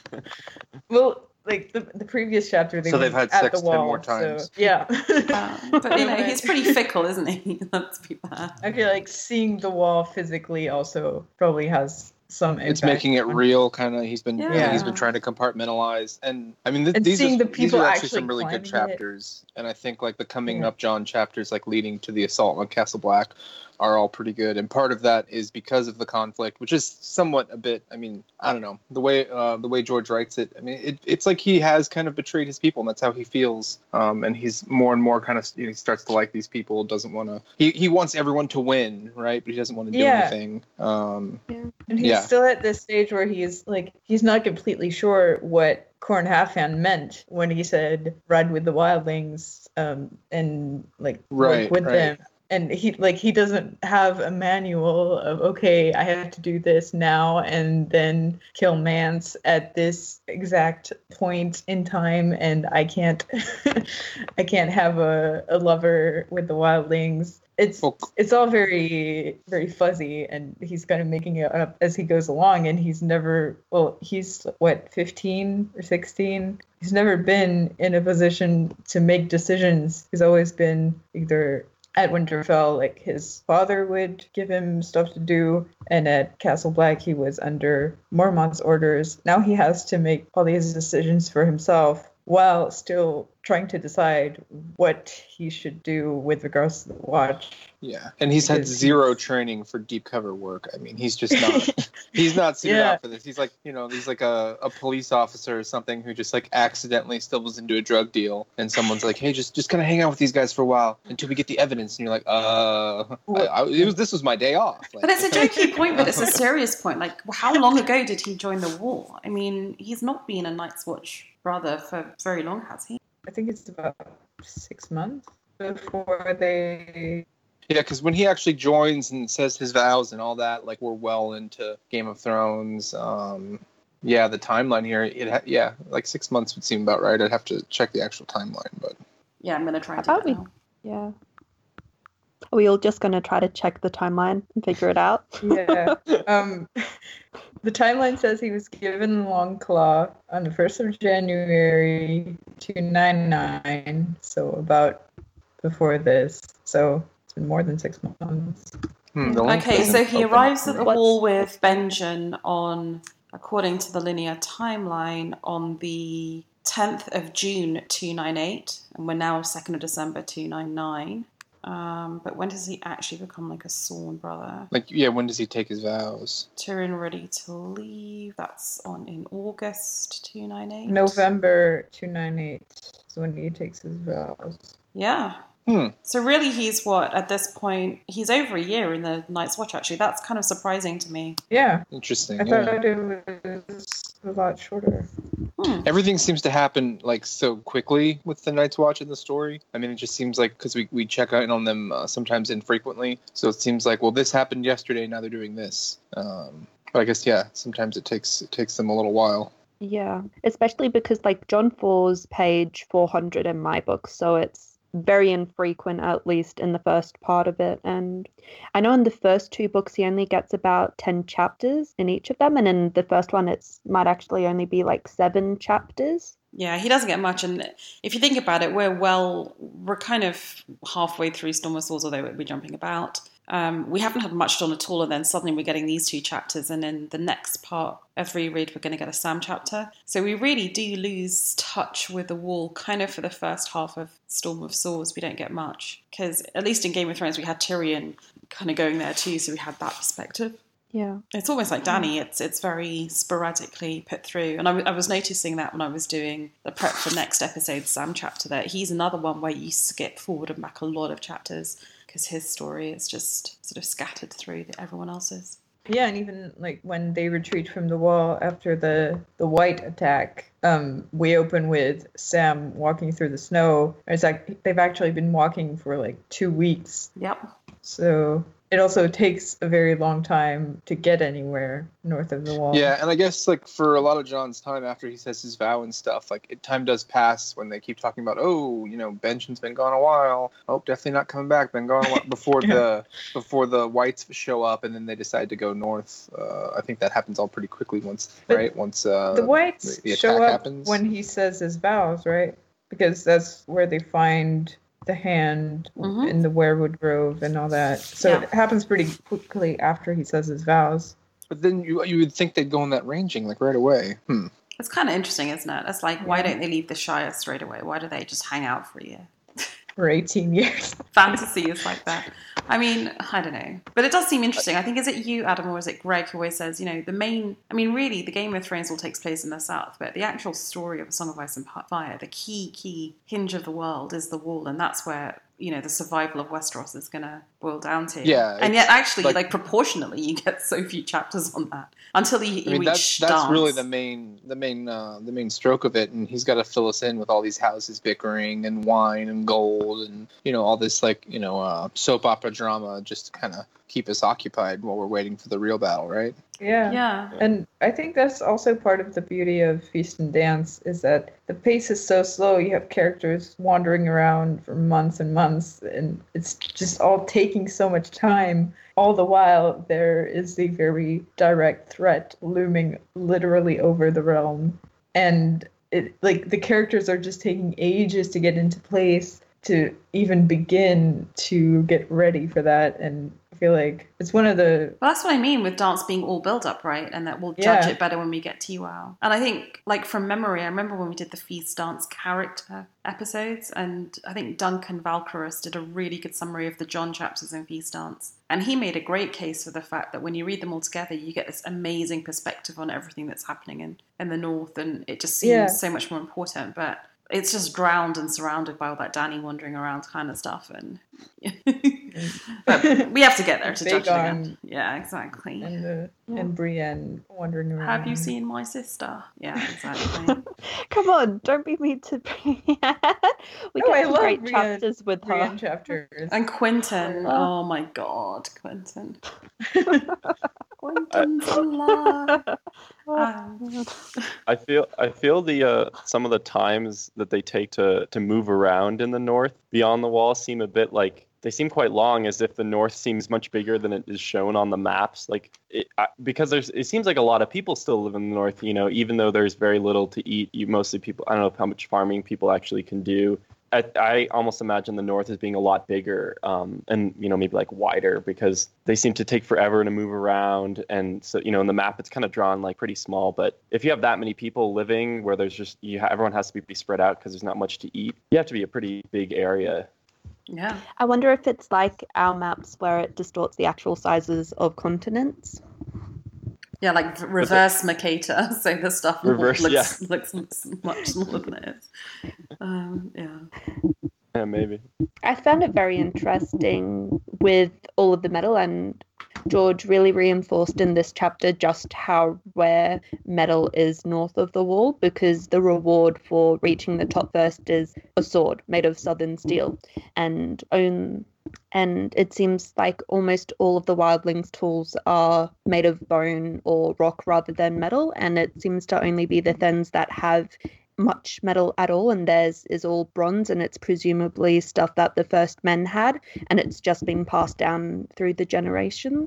Well, like the, the previous chapter, they So were they've had at sex the ten wall, more times. So, yeah. Uh, but, you know, he's pretty fickle, isn't he? Let's be fair. I feel like seeing the wall physically also probably has some impact. It's making it real, kind of. He's been Yeah. he's been trying to compartmentalize, and I mean, th- And these seeing are the these people are actually actually some really good climbing it. chapters, and I think like the coming Yeah. up John chapters, like leading to the assault on Castle Black, are all pretty good. And part of that is because of the conflict, which is somewhat a bit. I mean, I don't know the way uh, the way George writes it. I mean, it, it's like he has kind of betrayed his people, and that's how he feels. Um, and he's more and more kind of you know, he starts to like these people. Doesn't want to. He he wants everyone to win, right? But he doesn't want to do Yeah. anything. Um, And he's Yeah. still at this stage where he's like, he's not completely sure what Corn Halfhand meant when he said ride with the wildlings um, and like Right, work with right. them. And he like he doesn't have a manual of, okay, I have to do this now and then kill Mance at this exact point in time, and I can't I can't have a, a lover with the wildlings. It's Well, it's all very very fuzzy, and he's kind of making it up as he goes along, and he's never well he's what fifteen or sixteen. He's never been in a position to make decisions. He's always been either at Winterfell, like his father would give him stuff to do, and at Castle Black he was under Mormont's orders. Now he has to make all these decisions for himself while still trying to decide what he should do with regards to the Watch. Yeah, and he's had Because zero he's- training for deep cover work. I mean, he's just not. he's not suited Yeah. out for this. He's like, you know, he's like a, a police officer or something who just like accidentally stumbles into a drug deal, and someone's like, "Hey, just just kind of hang out with these guys for a while until we get the evidence." And you're like, "Uh, I, I, it was this was my day off." Like, But it's a jokey point, but it's a serious point. Like, how long ago did he join the war? I mean, he's not been a Night's Watch brother for very long, has he? I think it's about six months before they. Yeah, because when he actually joins and says his vows and all that, like we're well into Game of Thrones. Um, yeah, the timeline here, it ha- yeah, like six months would seem about right. I'd have to check the actual timeline, but Yeah, I'm going to try and do About that we- now. Yeah. Are we all just going to try to check the timeline and figure it out? Yeah. um, the timeline says he was given Long Claw on the first of January two ninety-nine, so about before this. So it's been more than six months. hmm, the link Okay, doesn't so he open. arrives at the What's- hall with Benjen on, according to the linear timeline, on the tenth of June two ninety-eight, and we're now second of December two ninety-nine. Um, but when does he actually become like a sworn brother? Like, yeah, when does he take his vows? Tyrion ready to leave. That's on in August two ninety-eight. November two ninety-eight is when he takes his vows. Yeah. Hmm. So really, he's what at this point? He's over a year in the Night's Watch. Actually, that's kind of surprising to me. Yeah, Interesting. I yeah. thought it was a lot shorter. Hmm. Everything seems to happen like so quickly with the Night's Watch in the story. I mean, it just seems like because we, we check in on them uh, sometimes infrequently, so it seems like, well, this happened yesterday, now they're doing this. Um, but I guess yeah, sometimes it takes it takes them a little while. Yeah, especially because like John four's page four hundred in my book, so it's very infrequent, at least in the first part of it. And I know in the first two books he only gets about ten chapters in each of them, and in the first one it's might actually only be like seven chapters. Yeah, he doesn't get much, and if you think about it, we're well, we're kind of halfway through Storm of Swords, although we're jumping about. Um, we haven't had much done at all, and then suddenly we're getting these two chapters, and in the next part of reread, we're going to get a Sam chapter. So we really do lose touch with the wall, kind of for the first half of Storm of Swords. We don't get much, because at least in Game of Thrones, we had Tyrion kind of going there too, so we had that perspective. Yeah. It's almost like Dany. It's it's very sporadically put through. And I, w- I was noticing that when I was doing the prep for next episode's Sam chapter, that he's another one where you skip forward and back a lot of chapters because his story is just sort of scattered through everyone else's. Yeah, and even like when they retreat from the wall after the the White attack, um, we open with Sam walking through the snow. It's like they've actually been walking for like two weeks. Yep. So it also takes a very long time to get anywhere north of the wall. Yeah, and I guess like for a lot of Jon's time after he says his vow and stuff, like it, time does pass when they keep talking about, oh, you know, Benjen's been gone a while. Oh, definitely not coming back. Been gone a while before Yeah. the before the Whites show up, and then they decide to go north. Uh, I think that happens all pretty quickly once, But right? Once uh, The Whites the, the show attack up happens. when he says his vows, right? Because that's where they find the hand Mhm. in the Werewood Grove and all that. So Yeah. it happens pretty quickly after he says his vows. But then you you would think they'd go on that ranging like right away. Hmm. It's kind of interesting, isn't it? It's like, why Yeah. don't they leave the Shire straight away? Why do they just hang out for a year? For eighteen years. Fantasy is like that. I mean, I don't know. But it does seem interesting. I think, is it you, Adam, or is it Greg, who always says, you know, the main... I mean, really, the Game of Thrones all takes place in the south, but the actual story of A Song of Ice and Fire, the key, key hinge of the world is the wall, and that's where, you know, the survival of Westeros is going to boil down to. Yeah, And yet, it's actually, like, like- proportionally, you get so few chapters on that. Until you, you I mean, reach that's that's Dance. really the main the main uh, the main stroke of it, and he's got to fill us in with all these houses bickering and wine and gold and you know all this like you know uh, soap opera drama just to kind of keep us occupied while we're waiting for the real battle, right? Yeah. Yeah. And I think that's also part of the beauty of Feast and Dance is that the pace is so slow. You have characters wandering around for months and months, and it's just all taking so much time. All the while, there is the very direct threat looming literally over the realm. And it like the characters are just taking ages to get into place, to even begin to get ready for that. And I feel like it's one of the Well, that's what I mean with Dance being all build up, right? And that we'll judge Yeah. it better when we get T WoW. And I think, like, from memory, I remember when we did the Feast Dance character episodes, and I think Duncan Valkyros did a really good summary of the Jon chapters in Feast Dance. And he made a great case for the fact that when you read them all together, you get this amazing perspective on everything that's happening in, in the North, and it just seems Yeah. so much more important. But it's just drowned and surrounded by all that Dany wandering around kind of stuff. And but we have to get there to judge it Vagon again. Yeah, exactly. and uh, Yeah. and Brienne wandering around. Have you seen my sister? Yeah, exactly. Come on, don't be mean to Brienne. We Oh, get I some love great Brienne- chapters with her. Brienne chapters. And Quentin. Oh. Oh my god, Quentin. Quentin's alive. Um, I feel I feel the uh, some of the times that they take to to move around in the north beyond the wall seem a bit like they seem quite long, as if the north seems much bigger than it is shown on the maps. Like it, I, because there's it seems like a lot of people still live in the north. You know, even though there's very little to eat, you mostly people. I don't know how much farming people actually can do. I, I almost imagine the north as being a lot bigger um, and, you know, maybe like wider, because they seem to take forever to move around. And so, you know, in the map, it's kind of drawn like pretty small. But if you have that many people living where there's just, you ha- everyone has to be pretty spread out because there's not much to eat, you have to be a pretty big area. yeah. I wonder if it's like our maps where it distorts the actual sizes of continents. Yeah, like v- reverse Mercator, so the stuff Reverse, looks, looks, looks much smaller than it is. Um, yeah. Yeah, maybe. I found it very interesting with all of the metal, and George really reinforced in this chapter just how rare metal is north of the wall, because the reward for reaching the top first is a sword made of southern steel, and own and it seems like almost all of the wildlings tools are made of bone or rock rather than metal, and it seems to only be the Thens that have much metal at all, and theirs is all bronze, and it's presumably stuff that the first men had, and it's just been passed down through the generations.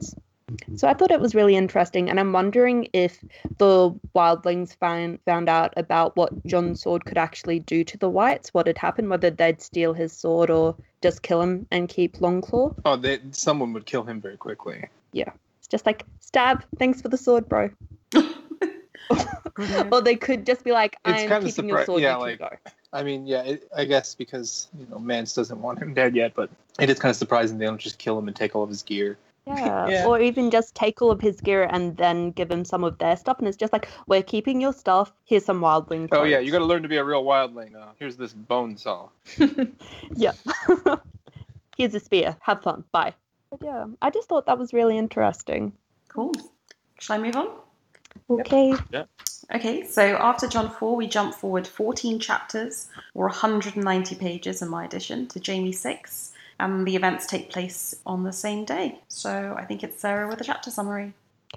So I thought it was really interesting, and I'm wondering if the wildlings found found out about what Jon's sword could actually do to the whites, what had happened, whether they'd steal his sword or just kill him and keep Longclaw. Oh, they, someone would kill him very quickly. Yeah, it's just like, stab, thanks for the sword, bro. Or they could just be like, It's I'm kinda keeping your surpri- sword, yeah, you like- can go. I mean, yeah, it, I guess because, you know, Mance doesn't want him dead yet, but it is kind of surprising they don't just kill him and take all of his gear. Yeah. Yeah. Or even just take all of his gear and then give him some of their stuff, and it's just like, we're keeping your stuff, here's some wildling Oh, yeah, clothes. you got to learn to be a real wildling. Uh, here's this bone saw. Yeah. Here's a spear. Have fun. Bye. But yeah, I just thought that was really interesting. Cool. Shall I move on? Okay. Okay, so after John four, we jump forward fourteen chapters, or one hundred ninety pages in my edition, to Jamie six, and the events take place on the same day. So I think it's Sarah with a chapter summary.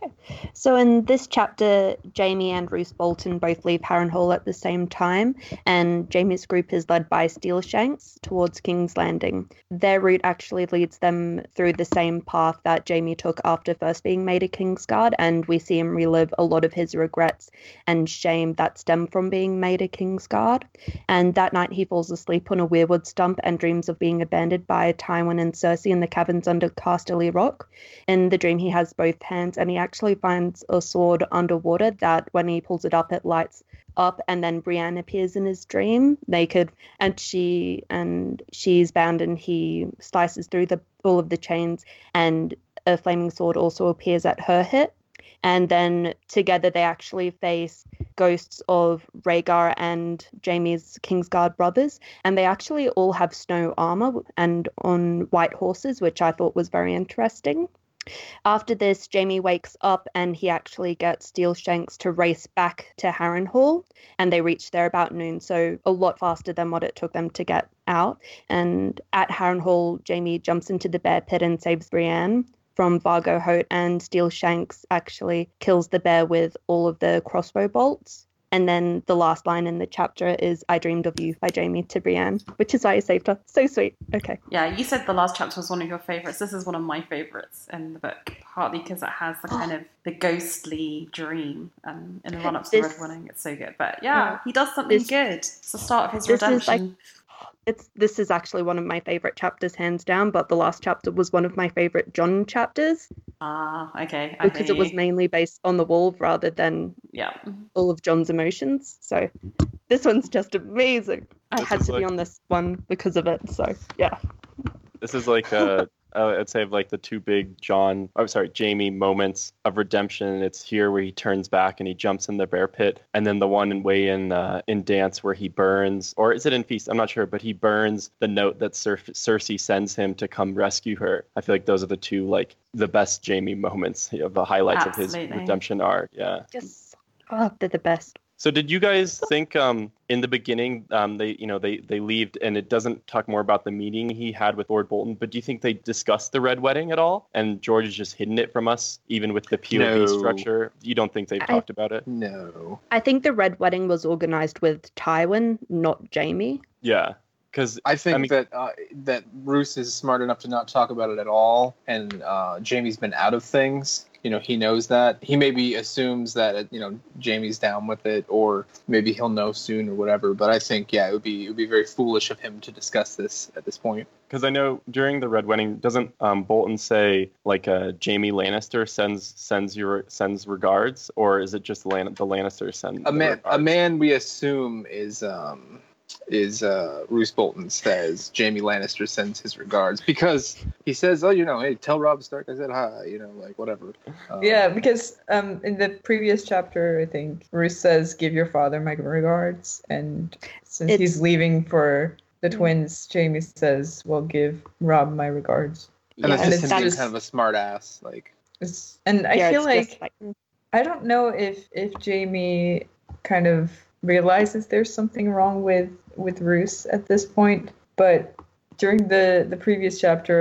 So in this chapter, Jamie and Roose Bolton both leave Harrenhal at the same time, and Jamie's group is led by Steelshanks towards King's Landing. Their route actually leads them through the same path that Jamie took after first being made a Kingsguard, and we see him relive a lot of his regrets and shame that stem from being made a Kingsguard. And that night he falls asleep on a weirwood stump and dreams of being abandoned by Tywin and Cersei in the caverns under Casterly Rock. In the dream he has both hands, and he actually finds a sword underwater that when he pulls it up it lights up, and then Brienne appears in his dream naked, and she and she's bound, and he slices through the all of the chains, and a flaming sword also appears at her hip. And then together they actually face ghosts of Rhaegar and Jamie's Kingsguard brothers, and they actually all have snow armor and on white horses, which I thought was very interesting. After this, Jamie wakes up and he actually gets Steelshanks to race back to Harrenhal, and they reach there about noon, so a lot faster than what it took them to get out. And at Harrenhal, Jamie jumps into the bear pit and saves Brienne from Vargo Hoat, and Steelshanks actually kills the bear with all of the crossbow bolts. And then the last line in the chapter is "I dreamed of you" by Jamie to Brienne, which is why I saved her. So sweet. Okay. Yeah, you said the last chapter was one of your favourites. This is one of my favourites in the book, partly because it has the kind of the ghostly dream um, in the run-up to the This- Red Wedding. It's so good. But yeah, he does something This- good. It's the start of his this is redemption. It's this is actually one of my favorite chapters, hands down. But the last chapter was one of my favorite Jon chapters Ah, okay. I because hear it was you. mainly based on the wolf rather than Yeah. all of Jon's emotions. So this one's just amazing. I This had is to be like- on this one because of it. So yeah. This is like uh, I'd say like the two big John, I'm sorry, Jamie moments of redemption. It's here where he turns back and he jumps in the bear pit, and then the one in way in uh, in Dance where he burns, or is it in Feast? I'm not sure, but he burns the note that Cer- Cersei sends him to come rescue her. I feel like those are the two like the best Jamie moments, you know, the highlights of his Absolutely. redemption arc. Yeah. Just oh, they're the best. So did you guys think um, in the beginning um, they you know they they leave and it doesn't talk more about the meeting he had with Lord Bolton, but do you think they discussed the Red Wedding at all? And George has just hidden it from us, even with the P O V No. structure. You don't think they've I- talked about it? No. I think the Red Wedding was organized with Tywin, not Jamie. Yeah, because I think I mean- that uh, that Roose is smart enough to not talk about it at all, and uh, Jamie's been out of things. You know, he knows that. He maybe assumes that uh, you know Jamie's down with it, or maybe he'll know soon or whatever. But I think, yeah, it would be it would be very foolish of him to discuss this at this point. Because I know during the Red Wedding, doesn't um, Bolton say like uh, Jamie Lannister sends sends your sends regards, or is it just Lan- the Lannister send A the man, a regards? man we assume is um is uh Roose Bolton says Jamie Lannister sends his regards because he says, oh, you know, hey, tell Robb Stark I said hi, you know, like whatever. Um, Yeah, because um, in the previous chapter, I think Roose says, "Give your father my regards," and since It's- he's leaving for the twins, Jamie says, "Well, give Rob my regards." and that's Yeah, just and him being it's- kind of a smart ass, like. It's, and I Yeah, feel it's like, just I don't know if if Jamie kind of realizes there's something wrong with with Roose at this point, but during the the previous chapter,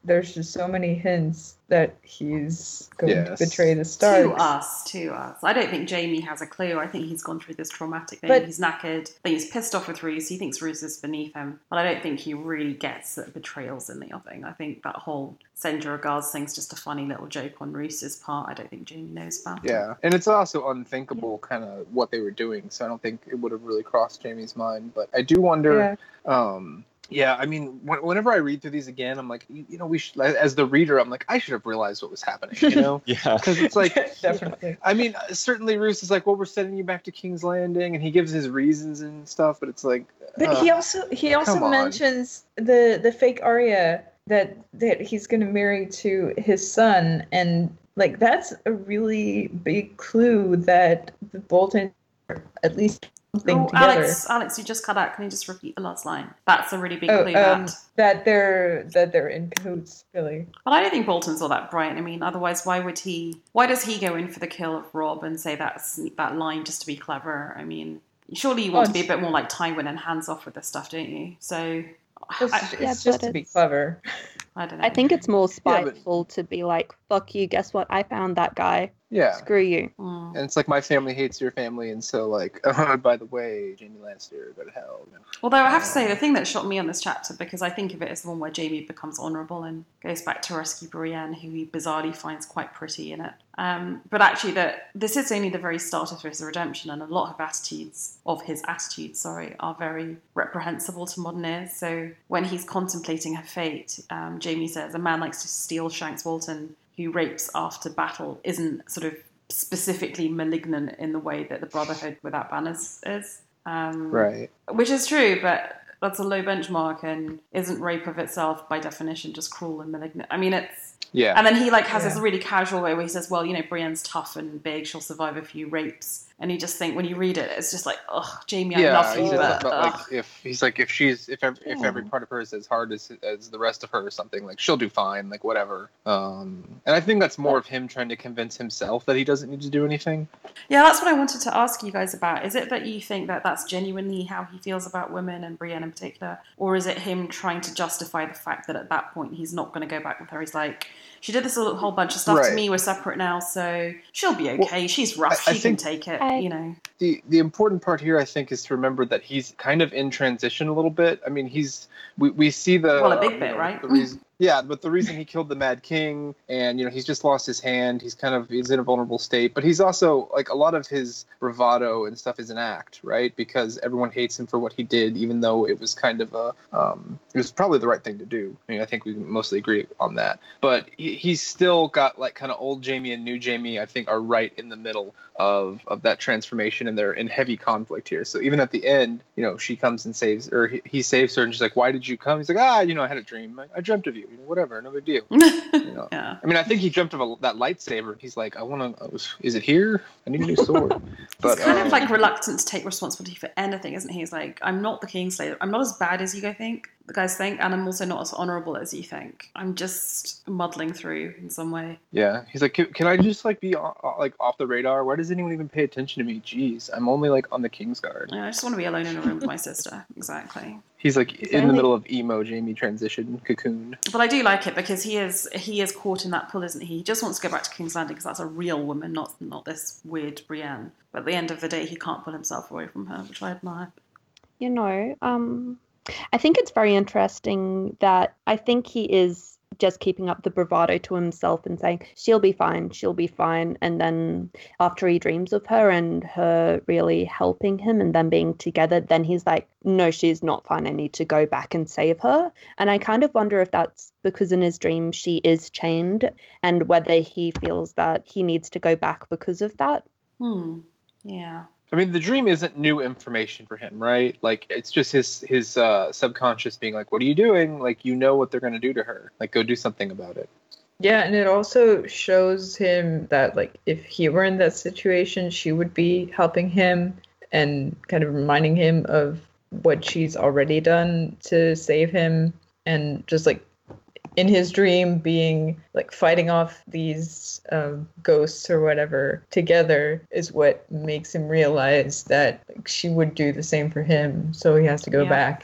there's just so many hints that he's going Yes. to betray the Starks. To us, to us. I don't think Jaime has a clue. I think he's gone through this traumatic thing. But- he's knackered. I think he's pissed off with Roose. He thinks Roose is beneath him. But I don't think he really gets that betrayal's in the offing. I think that whole send your regards thing's just a funny little joke on Roose's part. I don't think Jaime knows about it. Yeah, and it's also unthinkable kind of what they were doing, so I don't think it would have really crossed Jamie's mind. But I do wonder, Yeah. um, yeah, I mean, wh- whenever I read through these again, I'm like, you, you know, we should, as the reader, I'm like, I should have realized what was happening, you know? Yeah. Because it's like, Definitely. I mean, certainly Roose is like, well, we're sending you back to King's Landing, and he gives his reasons and stuff, but it's like, But uh, he also he also come on. mentions the the fake Arya that that he's going to marry to his son, and like that's a really big clue that the Bolton are at least something Oh, together. Alex, Alex, you just cut out. Can you just repeat the last line? That's a really big Oh, clue. um, that. that they're that they're in cahoots, really. But I don't think Bolton's all that bright. I mean, otherwise, why would he? Why does he go in for the kill of Robb and say that that line just to be clever? I mean, surely you want Oh, to be a bit more like Tywin and hands off with this stuff, don't you? So, It's, I, it's Yeah, just but to be it's- clever. I don't know. I think it's more Yeah, but- spiteful to be like, fuck you, guess what? I found that guy. yeah. Screw you. Mm. And it's like my family hates your family, and so like, oh, by the way, Jamie Lannister, go to hell. You know? Although I have to say, the thing that shocked me on this chapter, because I think of it as the one where Jaime becomes honourable and goes back to rescue Brienne, who he bizarrely finds quite pretty in it. Um, but actually, that this is only the very start of his redemption, and a lot of attitudes of his attitudes, sorry, are very reprehensible to modern ears. So when he's contemplating her fate, um, Jaime says, "A man likes to steal Shanks Walton, who rapes after battle, isn't sort of specifically malignant in the way that the Brotherhood without banners is." Um, Right. Which is true, but that's a low benchmark, and isn't rape of itself by definition just cruel and malignant? I mean, it's... Yeah. And then he like has Yeah. this really casual way where he says, well, you know, Brienne's tough and big, she'll survive a few rapes. And you just think, when you read it, it's just like, ugh, Jaime, I yeah, love he you, says but about ugh. like if he's like if she's if every, if Yeah. every part of her is as hard as as the rest of her or something, like she'll do fine, like whatever. Um, and I think that's more of him trying to convince himself that he doesn't need to do anything. Yeah, that's what I wanted to ask you guys about. Is it that you think that that's genuinely how he feels about women, and Brienne in particular? Or is it him trying to justify the fact that at that point he's not going to go back with her? He's like, she did this whole bunch of stuff to Right. me, we're separate now, so she'll be okay. Well, She's rough, I- I she think- can take it, I- you know. The the important part here, I think, is to remember that he's kind of in transition a little bit. I mean, he's we, we see the Well, a big you bit, know, right? the reason, yeah, but the reason he killed the Mad King, and you know, he's just lost his hand. He's kind of he's in a vulnerable state, but he's also like a lot of his bravado and stuff is an act, right? Because everyone hates him for what he did, even though it was kind of a um, it was probably the right thing to do. I mean, I think we mostly agree on that. But he, he's still got like kind of old Jaime and new Jaime. I think are right in the middle of of that transformation, and they're in heavy conflict here. So even at the end, you know, she comes and saves, or he, he saves her, and she's like, "Why did you come?" He's like, "Ah, you know, I had a dream. I, I dreamt of you. You know, whatever, no big deal." You know? Yeah. I mean, I think he dreamt of a, that lightsaber. He's like, "I want to. Is it here? I need a new sword." But He's kind um, of like reluctant to take responsibility for anything, isn't he? He's like, I'm not the Kingslayer. I'm not as bad as you guys think, the guys think, and I'm also not as honourable as you think. I'm just muddling through in some way. yeah, he's like, "Can, can I just like be o- o- like off the radar? Why does anyone even pay attention to me? Jeez, I'm only like on the Kingsguard." Yeah, I just want to be alone in a room with my sister. Exactly. He's like Is in the only- middle of emo Jamie transition cocoon. But I do like it because he is he is caught in that pull, isn't he? He just wants to go back to King's Landing because that's a real woman, not not this weird Brienne. But at the end of the day, he can't pull himself away from her, which I admire. You know, um, I think it's very interesting that I think he is just keeping up the bravado to himself and saying, she'll be fine, she'll be fine. And then after he dreams of her and her really helping him and them being together, then he's like, no, she's not fine. I need to go back and save her. And I kind of wonder if that's because in his dream she is chained, and whether he feels that he needs to go back because of that. Hmm. Yeah. I mean, the dream isn't new information for him, right? Like, it's just his his uh, subconscious being like, "What are you doing? Like, you know what they're going to do to her. Like, go do something about it." Yeah, and it also shows him that, like, if he were in that situation, she would be helping him and kind of reminding him of what she's already done to save him, and just like in his dream being like fighting off these um, ghosts or whatever together is what makes him realize that like, she would do the same for him, so he has to go Yeah. back.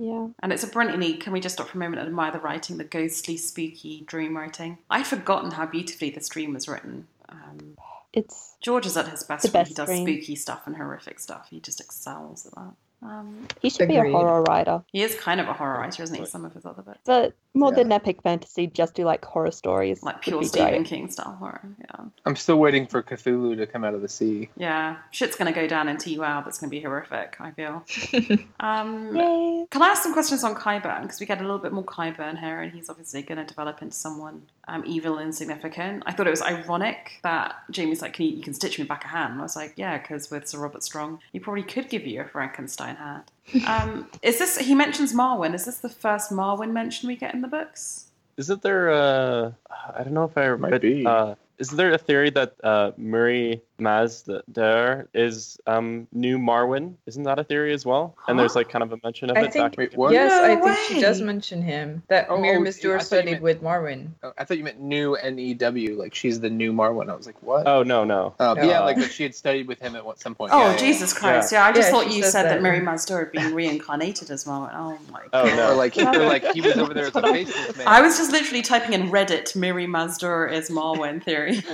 Yeah. And it's a brilliantly, can we just stop for a moment and admire the writing, the ghostly, spooky dream writing? I'd forgotten how beautifully this dream was written. Um, It's George is at his best the when he best does dream. spooky stuff and horrific stuff. He just excels at that. Um, he should be a Agreed. horror writer. he is kind of a horror writer, isn't he? Some of his other books. But more Yeah. than epic fantasy, just do like horror stories. Like would pure be Stephen great. King style horror, yeah. I'm still waiting for Cthulhu to come out of the sea. Yeah, shit's going to go down in T WoW that's going to be horrific, I feel. um, Yay. Can I ask some questions on Qyburn? Because we get a little bit more Qyburn here, and he's obviously going to develop into someone um, evil and insignificant. I thought it was ironic that Jamie's like, can you, you can stitch me back a hand. And I was like, yeah, because with Sir Robert Strong, he probably could give you a Frankenstein hand. Um, is this, he mentions Marwyn. Is this the first Marwyn mention we get in the books? Isn't there, uh, I don't know if I Might read, be. uh, isn't there a theory that uh, Murray Mazdair is um, new Marwyn? Isn't that a theory as well? And there's Huh? like kind of a mention of I it think- back. Wait, what? Yes, No I think she does way. mention him. That Oh, Mir oh, Miss I Dewar thought you studied meant- with Marwyn. Oh, I thought you meant new N E W, like she's the new Marwyn. I was like, what? Oh, no, no. Uh, No. yeah, like that she had studied with him at what, some point. Oh, Yeah, yeah, yeah. Jesus Christ. Yeah, I just Yeah, thought she you says said that, that. Mary Mazdur had been reincarnated as well. Oh, my Oh, God. no. Or like, or like he was over there as a faceless man. I was just literally typing in Reddit, Miri Mazdur is Marwen theories.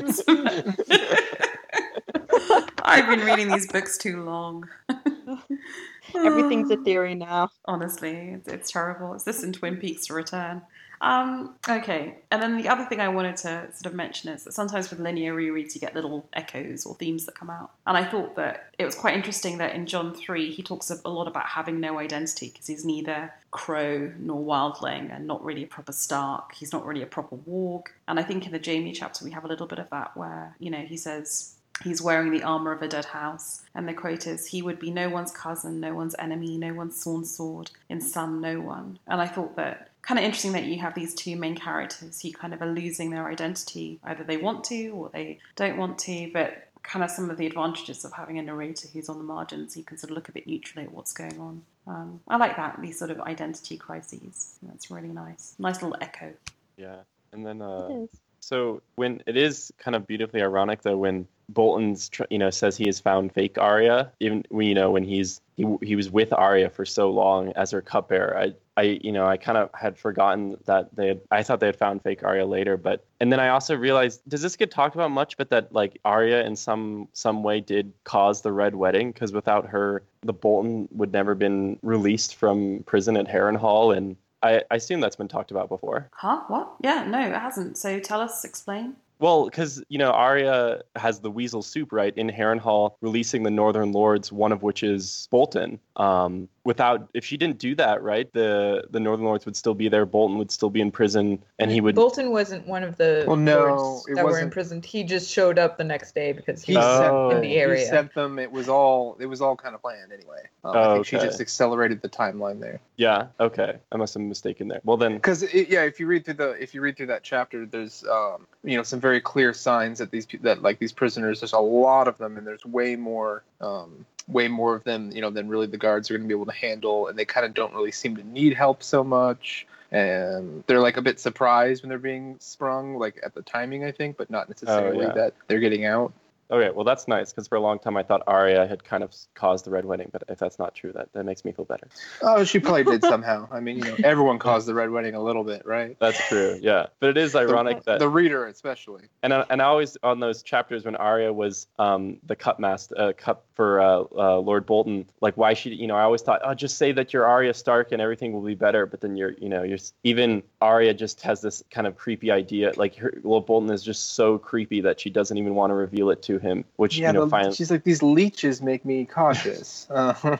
I've been reading these books too long. Everything's a theory now. Honestly, it's, it's terrible. It's this in Twin Peaks to return. Um, okay, and then the other thing I wanted to sort of mention is that sometimes with linear rereads you get little echoes or themes that come out. And I thought that it was quite interesting that in John three he talks a lot about having no identity because he's neither Crow nor Wildling and not really a proper Stark. He's not really a proper Warg. And I think in the Jamie chapter we have a little bit of that where, you know, he says he's wearing the armour of a dead house. And the quote is, he would be no one's cousin, no one's enemy, no one's sworn sword, in some no one. And I thought that kind of interesting that you have these two main characters who kind of are losing their identity. Either they want to or they don't want to, but kind of some of the advantages of having a narrator who's on the margins. You can sort of look a bit neutrally at what's going on. Um, I like that, these sort of identity crises. That's really nice. Nice little echo. Yeah. And then, It uh, is. so when it is kind of beautifully ironic though, when Bolton's, tr- you know, says he has found fake Arya, even when, you know, when he's, he, he was with Arya for so long as her cupbearer. I, I, you know, I kind of had forgotten that they had, I thought they had found fake Arya later, but, and then I also realized, does this get talked about much, but that like Arya in some, some way did cause the Red Wedding? Because without her, the Bolton would never been released from prison at Harrenhal. And I, I assume that's been talked about before. Huh? What? Yeah, no, it hasn't. So tell us, explain. Well, because, you know, Arya has the weasel soup, right, in Harrenhal, releasing the Northern Lords, one of which is Bolton. Um, without, if she didn't do that, right, the, the Northern Lords would still be there, Bolton would still be in prison, and he would... Bolton wasn't one of the Well, no, lords it that were wasn't. imprisoned. He just showed up the next day because he He was Oh. in the He area. sent them. It was all. It was all kind of planned anyway. Um, Oh, I think she okay. just accelerated the timeline there. Yeah, okay. I must have been mistaken there. Well, then... Because yeah, if you read through the if you read through that chapter, there's um, you know some very clear signs that these pe- that like these prisoners, there's a lot of them, and there's way more um, way more of them, you know, than really the guards are going to be able to handle, and they kind of don't really seem to need help so much. And they're like a bit surprised when they're being sprung, like at the timing, I think, but not necessarily yeah. that they're getting out. Okay, well, that's nice, because for a long time I thought Arya had kind of caused the Red Wedding, but if that's not true, that, that makes me feel better. Oh, she probably did somehow. I mean, you know, everyone caused the Red Wedding a little bit, right? That's true, yeah. But it is ironic that... The reader, especially. And I, and I always, on those chapters when Arya was um, the cup master, uh, cup for uh, uh, Lord Bolton, like why she, you know, I always thought, oh, just say that you're Arya Stark and everything will be better. But then you're, you know, you're even Arya just has this kind of creepy idea. Like her, Lord Bolton is just so creepy that she doesn't even want to reveal it to him, which, Yeah, you know, the- finally. she's like, these leeches make me cautious. Uh,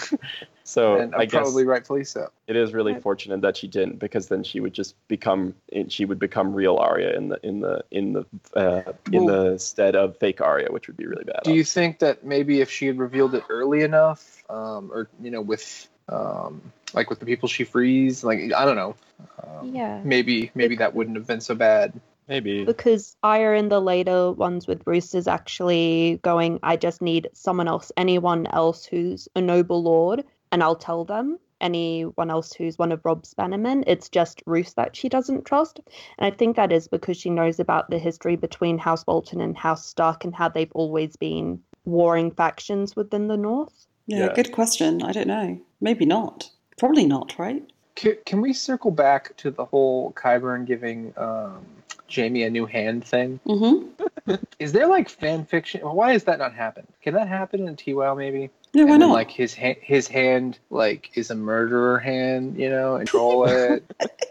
So and I uh, guess probably rightfully so. it is really Right. fortunate that she didn't, because then she would just become, she would become real Arya in the in the in the uh, in Well- the stead of fake Arya, which would be really bad. Do you think that maybe if she had revealed it early enough, um, or you know, with um, like with the people she frees, like I don't know, um, Yeah. maybe maybe that wouldn't have been so bad. Maybe. Because Aya in the later ones with Bruce is actually going, I just need someone else, anyone else who's a noble lord, and I'll tell them. Anyone else who's one of Rob's bannermen, it's just Roose that she doesn't trust. And I think that is because she knows about the history between House Bolton and House Stark and how they've always been warring factions within the North. Yeah, Yeah. good question. I don't know. Maybe not. Probably not, right? Can, can we circle back to the whole Qyburn giving um, Jaime a new hand thing? Mm-hmm. Is there like fan fiction? Why has that not happened? Can that happen in T WoW maybe? Yeah, why and then, not? Like his hand, his hand like is a murderer hand, you know, and control it,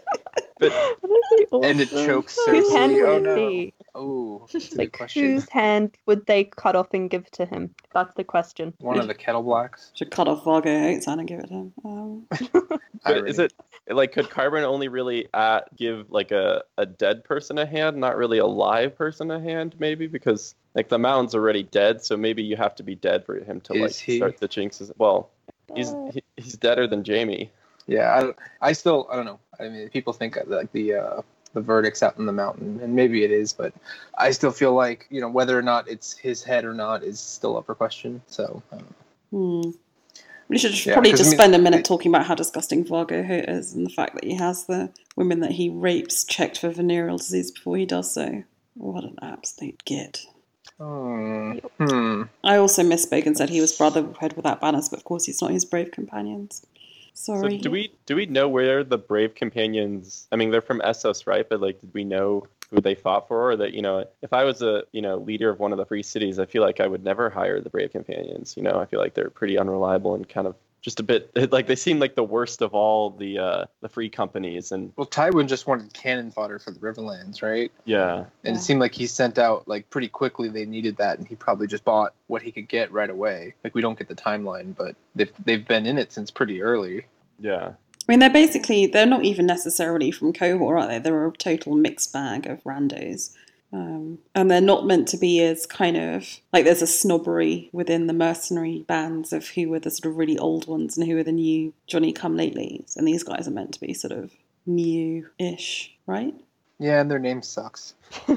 But and it chokes Whose hand Cersei. would Oh it no! be? Oh, that's a good Like, question. whose hand would they cut off and give to him? That's the question. One of the Kettle Blacks. Should cut off Vargo Oates and give it to him. Um, But is it like could Qyburn only really uh, give like a, a dead person a hand, not really a live person a hand, maybe because like the Mountain's already dead, so maybe you have to be dead for him to Is like he? start the jinxes. Well, he's he, he's deader than Jaime. Yeah, I, I still I don't know. I mean, people think like the uh, the verdict's out in the Mountain, and maybe it is, but I still feel like you know whether or not it's his head or not is still up for question. So. Um, hmm. We should Yeah, probably 'cause just I mean- spend a minute talking about how disgusting Vargo Hoyt is and the fact that he has the women that he rapes checked for venereal disease before he does so. What an absolute git. Hmm. hmm. I also misspoke and said he was brotherhood without banners, but of course he's not his brave companions. Sorry. So do we do we know where the Brave Companions? I mean, they're from Essos, right? But like, did we know who they fought for? Or that you know, if I was a you know leader of one of the free cities, I feel like I would never hire the Brave Companions. You know, I feel like they're pretty unreliable and kind of just a bit like they seem like the worst of all the uh, the free companies. And Well, Tywin just wanted cannon fodder for the Riverlands, right? yeah, And Yeah. it seemed like he sent out like pretty quickly. They needed that, and he probably just bought what he could get right away. Like we don't get the timeline, but they've they've been in it since pretty early. yeah. I mean, they're basically, they're not even necessarily from cohort, are they? They're a total mixed bag of randos. Um, and they're not meant to be as kind of, like there's a snobbery within the mercenary bands of who are the sort of really old ones and who are the new Johnny-come-latelys. And these guys are meant to be sort of new-ish, right? Yeah, and their name sucks.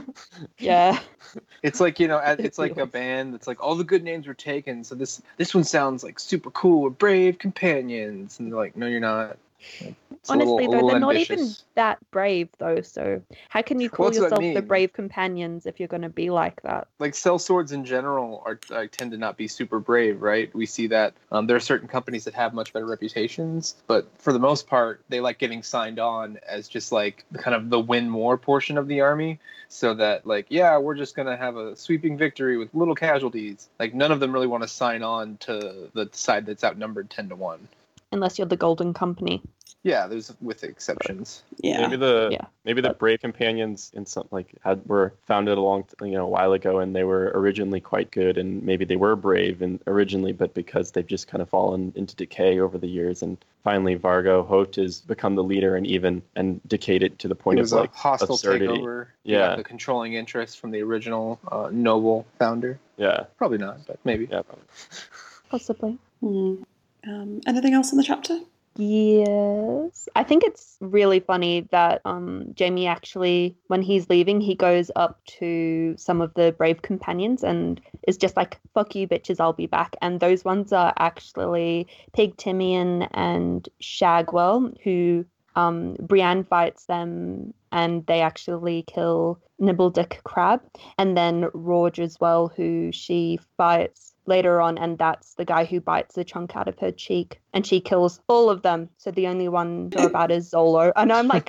Yeah. It's like you know, it's like a band that's like all the good names were taken. So this this one sounds like super cool. We're Brave Companions, and they're like, no, you're not. Like, it's a Honestly, little- a though, little they're not even ambitious. that brave, though. So how can you call Well, that's what I yourself the mean. brave companions if you're going to be like that? Like sell swords in general are like, tend to not be super brave, right? We see that um, there are certain companies that have much better reputations, but for the most part, they like getting signed on as just like kind of the win more portion of the army, so that like yeah, we're just gonna have a sweeping victory with little casualties. Like none of them really want to sign on to the side that's outnumbered ten to one. Unless you're the Golden Company. Yeah, there's with exceptions. Yeah. Maybe the Yeah. maybe the Brave Companions in some like had were founded a long you know a while ago, and they were originally quite good, and maybe they were brave and originally, but because they've just kind of fallen into decay over the years, and finally Vargo Hoyt has become the leader and even and decayed it to the point It of was like a hostile absurdity. takeover. Yeah. The controlling interest from the original uh, noble founder. Yeah, Probably not, but maybe. yeah. Probably. Possibly. Hmm. Um, anything else in the chapter? Yes. I think it's really funny that um, Jaime actually, when he's leaving, he goes up to some of the brave companions and is just like, fuck you bitches, I'll be back. And those ones are actually Pig Timian and Shagwell, who um, Brienne fights them and they actually kill Nibbledick Crab. And then Rorge as well, who she fights later on, and that's the guy who bites the chunk out of her cheek, and she kills all of them. So the only one to know about is Zolo. And I'm like,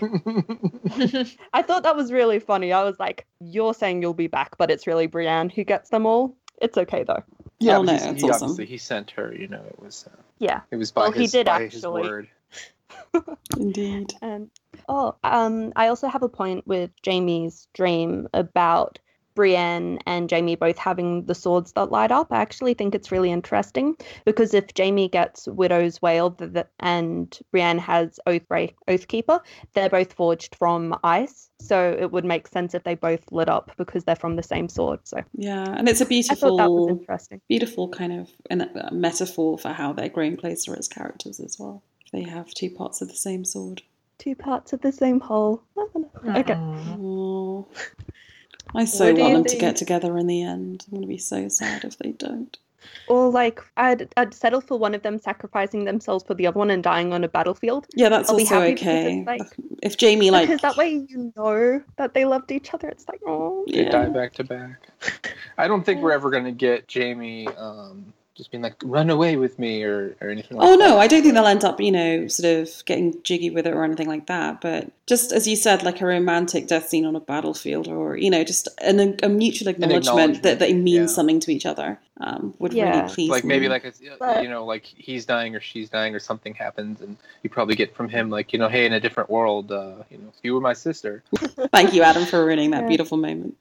I thought that was really funny. I was like, you're saying you'll be back, but it's really Brienne who gets them all. It's okay though. Yeah, Oh, but no, he's- it's he awesome. obviously he sent her. You know, it was uh, Yeah. it was by Well, he his did by his actually. word. Indeed. And oh, um, I also have a point with Jaime's dream about Brienne and Jaime both having the swords that light up. I actually think it's really interesting because if Jaime gets Widow's Wail th- th- and Brienne has Oathbreak Oathkeeper, they're both forged from ice. So it would make sense if they both lit up because they're from the same sword. So Yeah, and it's a I thought that was beautiful, interesting. beautiful kind of an, a metaphor for how they're growing closer as characters as well. They have two parts of the same sword. Two parts of the same whole. Okay. Aw. Oh, I so What do want you them to think- get together in the end. I'm going to be so sad if they don't. Or like I'd I'd settle for one of them sacrificing themselves for the other one and dying on a battlefield. Yeah, that's I'll be also happy because okay. it's like- If Jamie like, Because that way you know that they loved each other. It's like, oh. They yeah. die back to back. I don't think we're ever going to get Jaime um, just being like, run away with me or, or anything like Oh, that. no, I don't think they'll end up, you know, sort of getting jiggy with it or anything like that. But just as you said, like a romantic death scene on a battlefield or, you know, just an, a mutual acknowledgement, acknowledgement, that they mean yeah. something to each other um, would Yeah. really please Like me. maybe like, a, But- you know, like he's dying or she's dying or something happens and you probably get from him like, you know, hey, in a different world, uh, you know, you were my sister. Thank you, Adam, for ruining that Yeah. beautiful moment.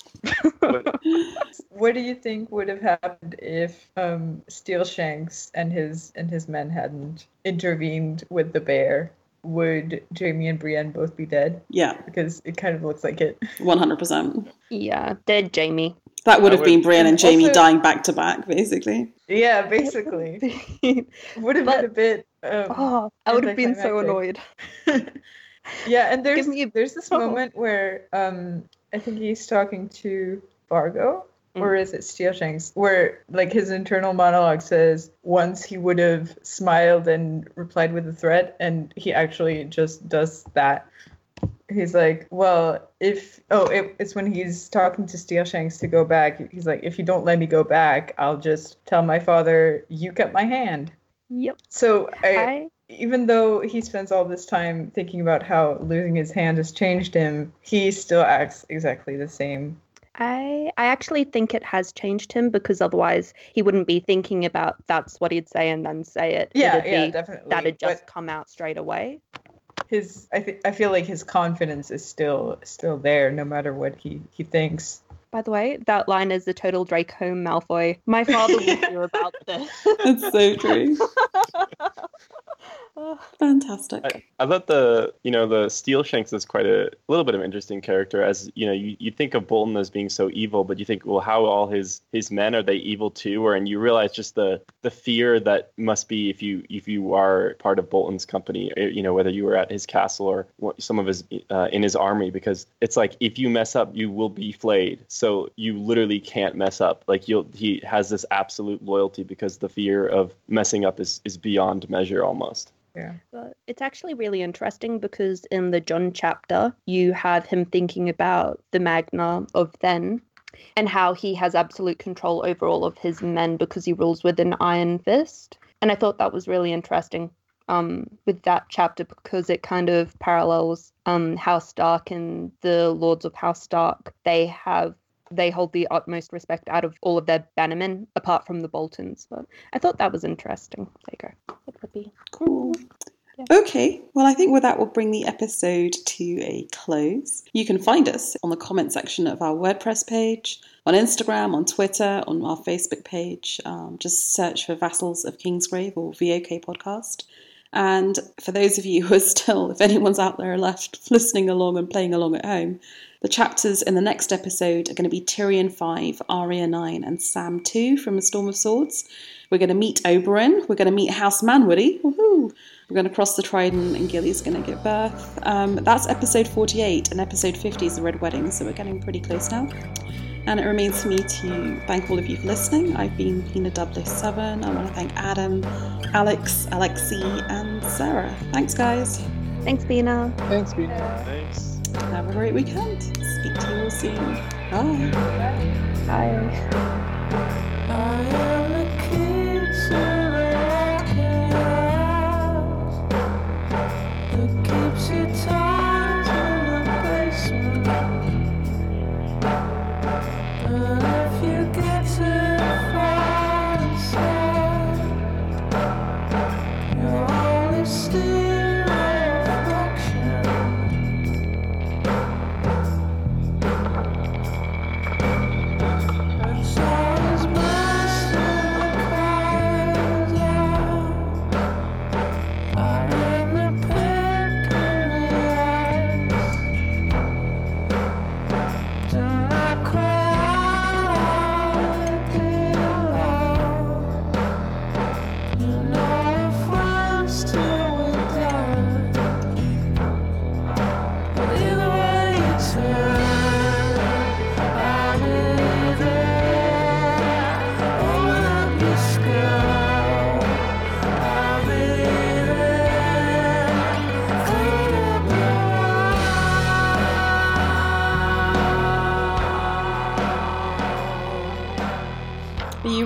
What do you think would have happened if um, Steelshanks and his and his men hadn't intervened with the bear? Would Jamie and Brienne both be dead? Yeah, Because it kind of looks like it. one hundred percent. Yeah, dead Jamie. That would I have been would- Brienne and and Jamie also- dying back to back, basically. Yeah, basically. Would have But- been a bit. Um, Oh, I would have been so anticlimactic. annoyed. Yeah, and there's Give me a- there's this Oh. moment where um I think he's talking to Fargo, or is it Steelshanks, where like his internal monologue says once he would have smiled and replied with a threat, and he actually just does that. He's like, well, if oh, it, it's when he's talking to Steelshanks to go back. He's like, if you don't let me go back, I'll just tell my father you cut my hand. Yep. So I, I even though he spends all this time thinking about how losing his hand has changed him, he still acts exactly the same. I I actually think it has changed him, because otherwise he wouldn't be thinking about that's what he'd say and then say it. Yeah, It'd yeah, be- definitely. That'd just But come out straight away. his, I think, I feel like his confidence is still still there, no matter what he he thinks. By the way, that line is the total Draco Malfoy. My father will hear about this. That's so true. Fantastic. I, I thought the you know the Steelshanks is quite a, a little bit of an interesting character. As you know, you, you think of Bolton as being so evil, but you think, well, how all his his men, are they evil too? Or and you realize just the the fear that must be if you if you are part of Bolton's company, you know, whether you were at his castle or some of his uh, in his army, because it's like if you mess up, you will be flayed. So you literally can't mess up. Like you'll he has this absolute loyalty because the fear of messing up is is beyond measure almost. Yeah. But it's actually really interesting, because in the John chapter, you have him thinking about the Magna of then and how he has absolute control over all of his men because he rules with an iron fist. And I thought that was really interesting um, with that chapter, because it kind of parallels um, House Stark and the Lords of House Stark. They have they hold the utmost respect out of all of their bannermen, apart from the Boltons. But I thought that was interesting. There you go. It would be Cool. Yeah. Okay, well, I think with that, we'll bring the episode to a close. You can find us on the comment section of our WordPress page, on Instagram, on Twitter, on our Facebook page. Um, just search for Vassals of Kingsgrave or V O K Podcast. And for those of you who are still, if anyone's out there left listening along and playing along at home, the chapters in the next episode are going to be Tyrion five, Arya nine, and Sam two from A Storm of Swords. We're going to meet Oberyn. We're going to meet House Manwoody. Woohoo! We're going to cross the Trident and Gilly's going to give birth. Um, that's episode forty-eight, and episode fifty is the Red Wedding, so we're getting pretty close now. And it remains for me to thank all of you for listening. I've been Pina double oh seven. I want to thank Adam, Alex, Alexi, and Sarah. Thanks, guys. Thanks, Bina. Thanks, Pete. Thanks. Have a great weekend. Speak to you all soon. Bye. Bye. It's always best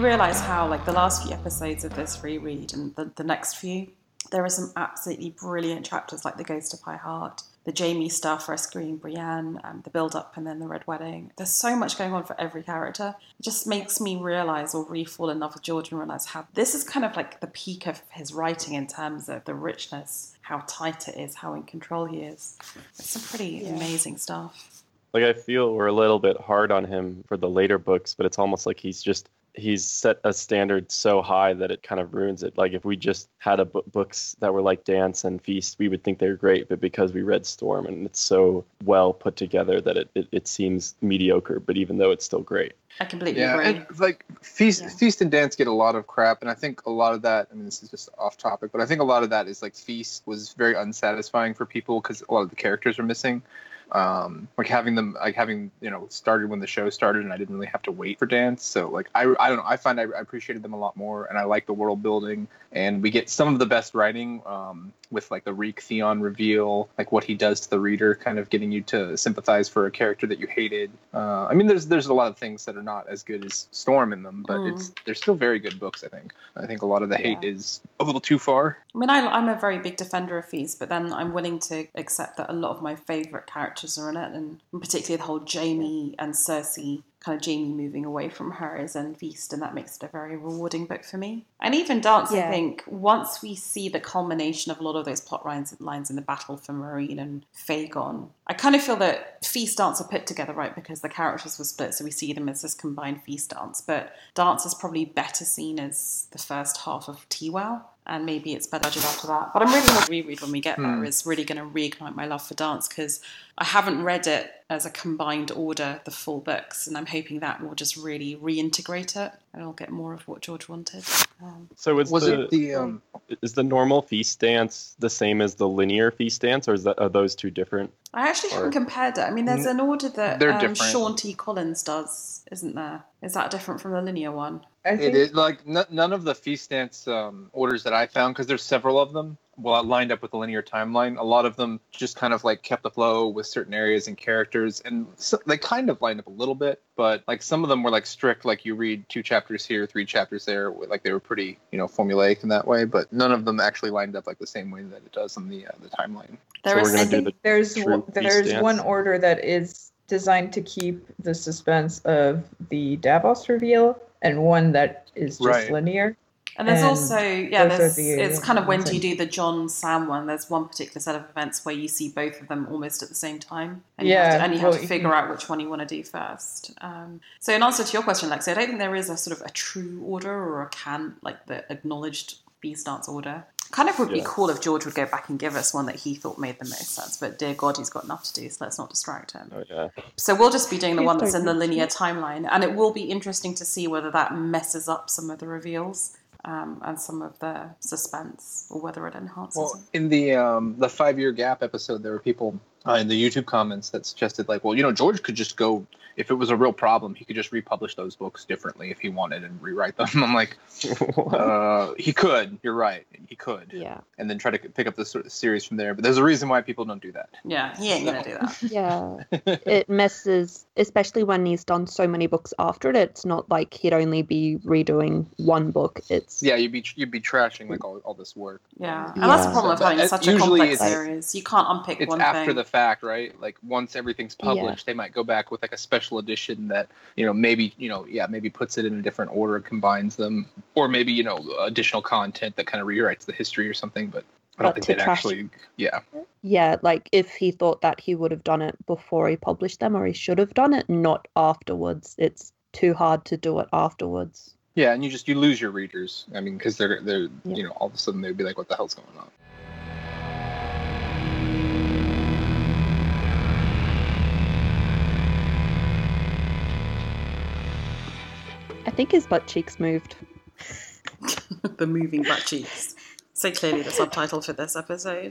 realise how, like, the last few episodes of this reread and the, the next few, there are some absolutely brilliant chapters, like The Ghost of High Heart, the Jamie stuff, rescuing Brienne, um, the build-up, and then the Red Wedding. There's so much going on for every character. It just makes me realise or re-fall in love with George and realise how this is kind of like the peak of his writing in terms of the richness, how tight it is, how in control he is. It's some pretty yeah. amazing stuff. Like, I feel we're a little bit hard on him for the later books, but it's almost like he's just he's set a standard so high that it kind of ruins it. Like, if we just had a b- books that were like Dance and Feast, we would think they're great, but because we read Storm and it's so well put together that it, it, it seems mediocre, but even though it's still great. I completely yeah, agree. And, like, Feast, yeah. Feast and Dance get a lot of crap, and I think a lot of that, I mean, this is just off topic, but I think a lot of that is, like, Feast was very unsatisfying for people because a lot of the characters are missing. Um, like having them, like having, you know, started when the show started and I didn't really have to wait for Dance. So, like, I, I don't know, I find I, I appreciated them a lot more, and I like the world building, and we get some of the best writing um, with, like, the Reek Theon reveal, like what he does to the reader, kind of getting you to sympathize for a character that you hated. Uh, I mean, there's there's a lot of things that are not as good as Storm in them, but mm. it's they're still very good books, I think. I think a lot of the hate yeah. is a little too far. I mean, I, I'm a very big defender of Feast, but then I'm willing to accept that a lot of my favourite characters are in it, and particularly the whole Jamie and Cersei, kind of Jamie moving away from her is in Feast, and that makes it a very rewarding book for me. And even Dance, yeah. I think, once we see the culmination of a lot of those plot lines, lines in the battle for Meereen and Fagon, I kind of feel that Feast, Dance are put together, right, because the characters were split, so we see them as this combined Feast, Dance, but Dance is probably better seen as the first half of T-Well, and maybe it's better judged after that. But I'm really going to reread when we get there. Mm. Is really going to reignite my love for Dance, because I haven't read it as a combined order, the full books, and I'm hoping that will just really reintegrate it, and I'll get more of what George wanted. Um, so is was the, it the um, is the normal Feast Dance the same as the linear Feast Dance, or is that are those two different? I actually or, haven't compared it. I mean, there's an order that um, Sean T. Collins does, isn't there? Is that different from the linear one? I think it is, like n- none of the Feast Dance um, orders that I found, because there's several of them, well, lined up with the linear timeline. A lot of them just kind of like kept the flow with certain areas and characters, and so they kind of lined up a little bit, but like some of them were like strict, like you read two chapters here, three chapters there, like they were pretty, you know, formulaic in that way, but none of them actually lined up like the same way that it does on the uh, the timeline. There so is, I think the there's w- there's one order that is designed to keep the suspense of the Davos reveal, and one that is just right. linear. And there's and also, yeah, there's, the, it's kind of when do you do the John Sam one, there's one particular set of events where you see both of them almost at the same time. And yeah, you have to, and you well, have to figure out which one you want to do first. Um, so in answer to your question, Lexi, I don't think there is a sort of a true order or a can, like the acknowledged Feast Dance order. Kind of would be yeah. cool if George would go back and give us one that he thought made the most sense, but dear God, he's got enough to do, so let's not distract him. Oh, yeah. So we'll just be doing the one that's in the linear timeline, and it will be interesting to see whether that messes up some of the reveals. Um, and some of the suspense, or whether it enhances well, it. In the um, the five-year gap episode, there were people uh, in the YouTube comments that suggested, like, well, you know, George could just go, if it was a real problem, he could just republish those books differently if he wanted and rewrite them. I'm like, uh, he could. You're right. He could. Yeah. And then try to pick up the sort of series from there. But there's a reason why people don't do that. Yeah, he ain't so. going to do that. Yeah. It messes, especially when he's done so many books after it. It's not like he'd only be redoing one book. It's Yeah, you'd be you'd be trashing like all, all this work. Yeah. And yeah. that's the problem of having such a complex series. You can't unpick it's one after thing. the fact, right? Like once everything's published, yeah. they might go back with like a special edition that, you know, maybe, you know, yeah, maybe puts it in a different order, combines them, or maybe, you know, additional content that kind of rewrites the history or something, but I don't but think they'd trash- actually, yeah. Yeah, like if he thought that he would have done it before he published them, or he should have done it, not afterwards. It's too hard to do it afterwards. Yeah, and you just, you lose your readers. I mean, because they're, they're yeah. you know, all of a sudden they'd be like, what the hell's going on? I think his butt cheeks moved. The moving butt cheeks. So clearly the subtitle for this episode.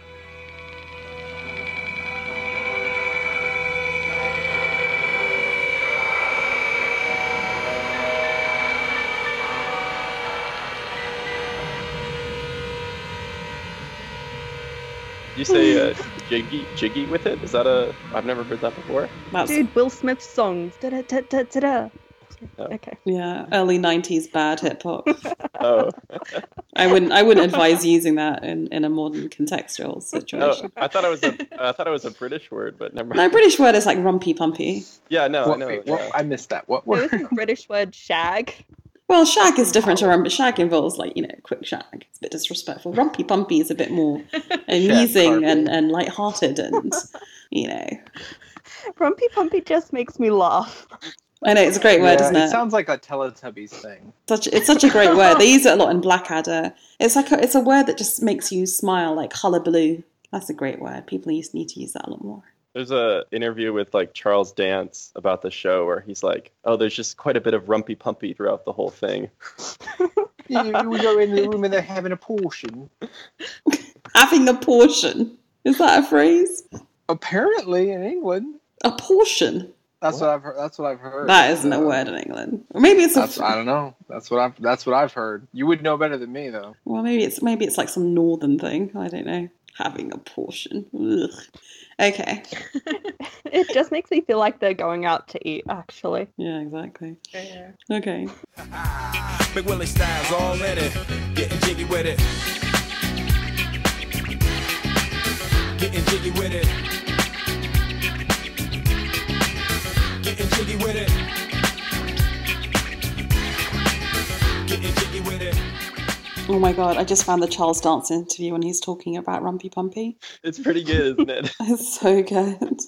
Did you say uh, jiggy jiggy with it? Is that a? I've never heard that before. That's... Dude, Will Smith's songs. Da-da-da-da-da-da. Oh. Okay. Yeah, early nineties bad hip hop. Oh. I wouldn't. I wouldn't advise using that in, in a modern contextual Oh, situation. I thought it was a I thought it was a British word, but never mind. No, British word is like rumpy pumpy. Yeah, no, I What, know. wait, yeah. what? I missed that. What There word? was the British word shag. Well, shag is different to rumpy. Shag involves like, you know, quick shag. It's a bit disrespectful. Rumpy pumpy is a bit more amusing and, and light-hearted and, you know. Rumpy pumpy just makes me laugh. I know, it's a great word, Yeah, isn't it? it sounds like a Teletubbies thing. Such, it's such a great word. They use it a lot in Blackadder. It's like a, it's a word that just makes you smile, like hullabaloo. That's a great word. People used need to use that a lot more. There's a interview with like Charles Dance about the show where he's like, "Oh, there's just quite a bit of rumpy pumpy throughout the whole thing." You, we go in the room and they're having a portion. Having a portion. Is that a phrase? Apparently, in England, A portion. that's what, what I've heard. That's what I've heard. That isn't uh, a word in England. Or maybe it's a. That's, I don't know. That's what I've. That's what I've heard. You would know better than me, though. Well, maybe it's maybe it's like some northern thing. I don't know. Having a portion. Ugh. Okay. It just makes me feel like they're going out to eat, actually. Yeah, exactly. Yeah. Okay. Big Willie Styles all in it, getting jiggy with it. Getting jiggy with it. Getting jiggy with it. Getting jiggy with it. Oh my god, I just found the Charles Dance interview when he's talking about Rumpy Pumpy. It's pretty good, isn't it? It's so good.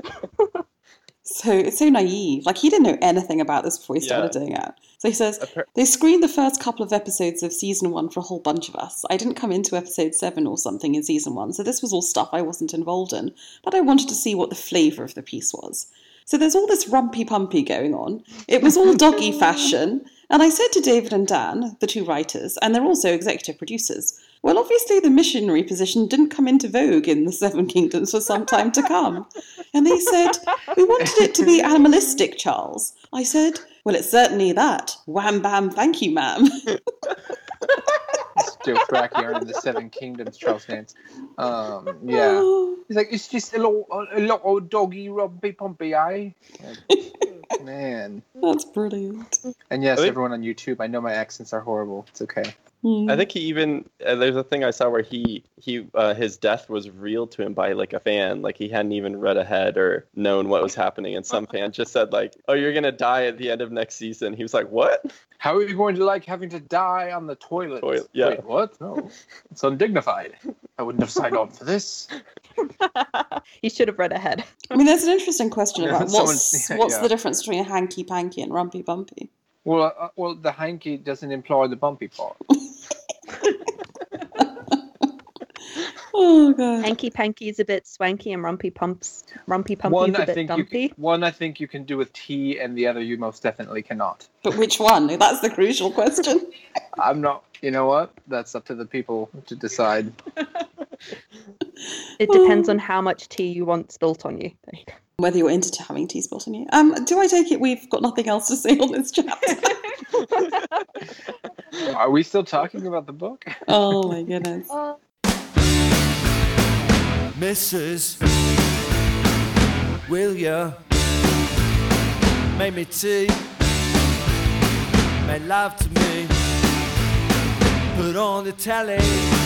So it's so naive. Like, he didn't know anything about this before he started Yeah. doing it. So he says, Appar- they screened the first couple of episodes of season one for a whole bunch of us. I didn't come into episode seven or something in season one, so this was all stuff I wasn't involved in. But I wanted to see what the flavour of the piece was. So there's all this rumpy pumpy going on. It was all doggy fashion. And I said to David and Dan, the two writers, and they're also executive producers, well, obviously the missionary position didn't come into vogue in the Seven Kingdoms for some time to come. And they said, we wanted it to be animalistic, Charles. I said, well, it's certainly that. Wham, bam, thank you, ma'am. It's Joe Frackier in the Seven Kingdoms, Charles Dance. Um, yeah. He's like, it's just a lot, a lot of doggy, rumpy, pumpy, eh? Like, man. That's brilliant. And yes, I think- everyone on YouTube, I know my accents are horrible. It's okay. Hmm. I think he even uh, there's a thing I saw where he he uh, his death was revealed to him by like a fan, like he hadn't even read ahead or known what was happening, and some fan just said like, "Oh, you're gonna die at the end of next season." He was like, "What?" How are you going to like having to die on the toilet? Toilet, yeah. Wait, what? No. It's undignified. I wouldn't have signed on for this. You should have read ahead. I mean, there's an interesting question Yeah, about someone- what's, yeah, what's yeah. the difference between a hanky-panky and rumpy-bumpy? Well, uh, well, the hanky doesn't imply the bumpy part. Oh, God. Hanky Panky's a bit swanky and Rumpy Pumps. Rumpy Pumpy's One, a I bit think you dumpy. can, one I think you can do with T, and the other you most definitely cannot. But which one? That's the crucial question. I'm not. You know what? That's up to the people to decide. It depends on how much tea you want spilt on you. There you go. Whether you're into having tea spilled on you. Um, do I take it we've got nothing else to say on this chapter? Are we still talking about the book? Oh, my goodness. Missus Will ya make me tea? Make love to me. Put on the telly.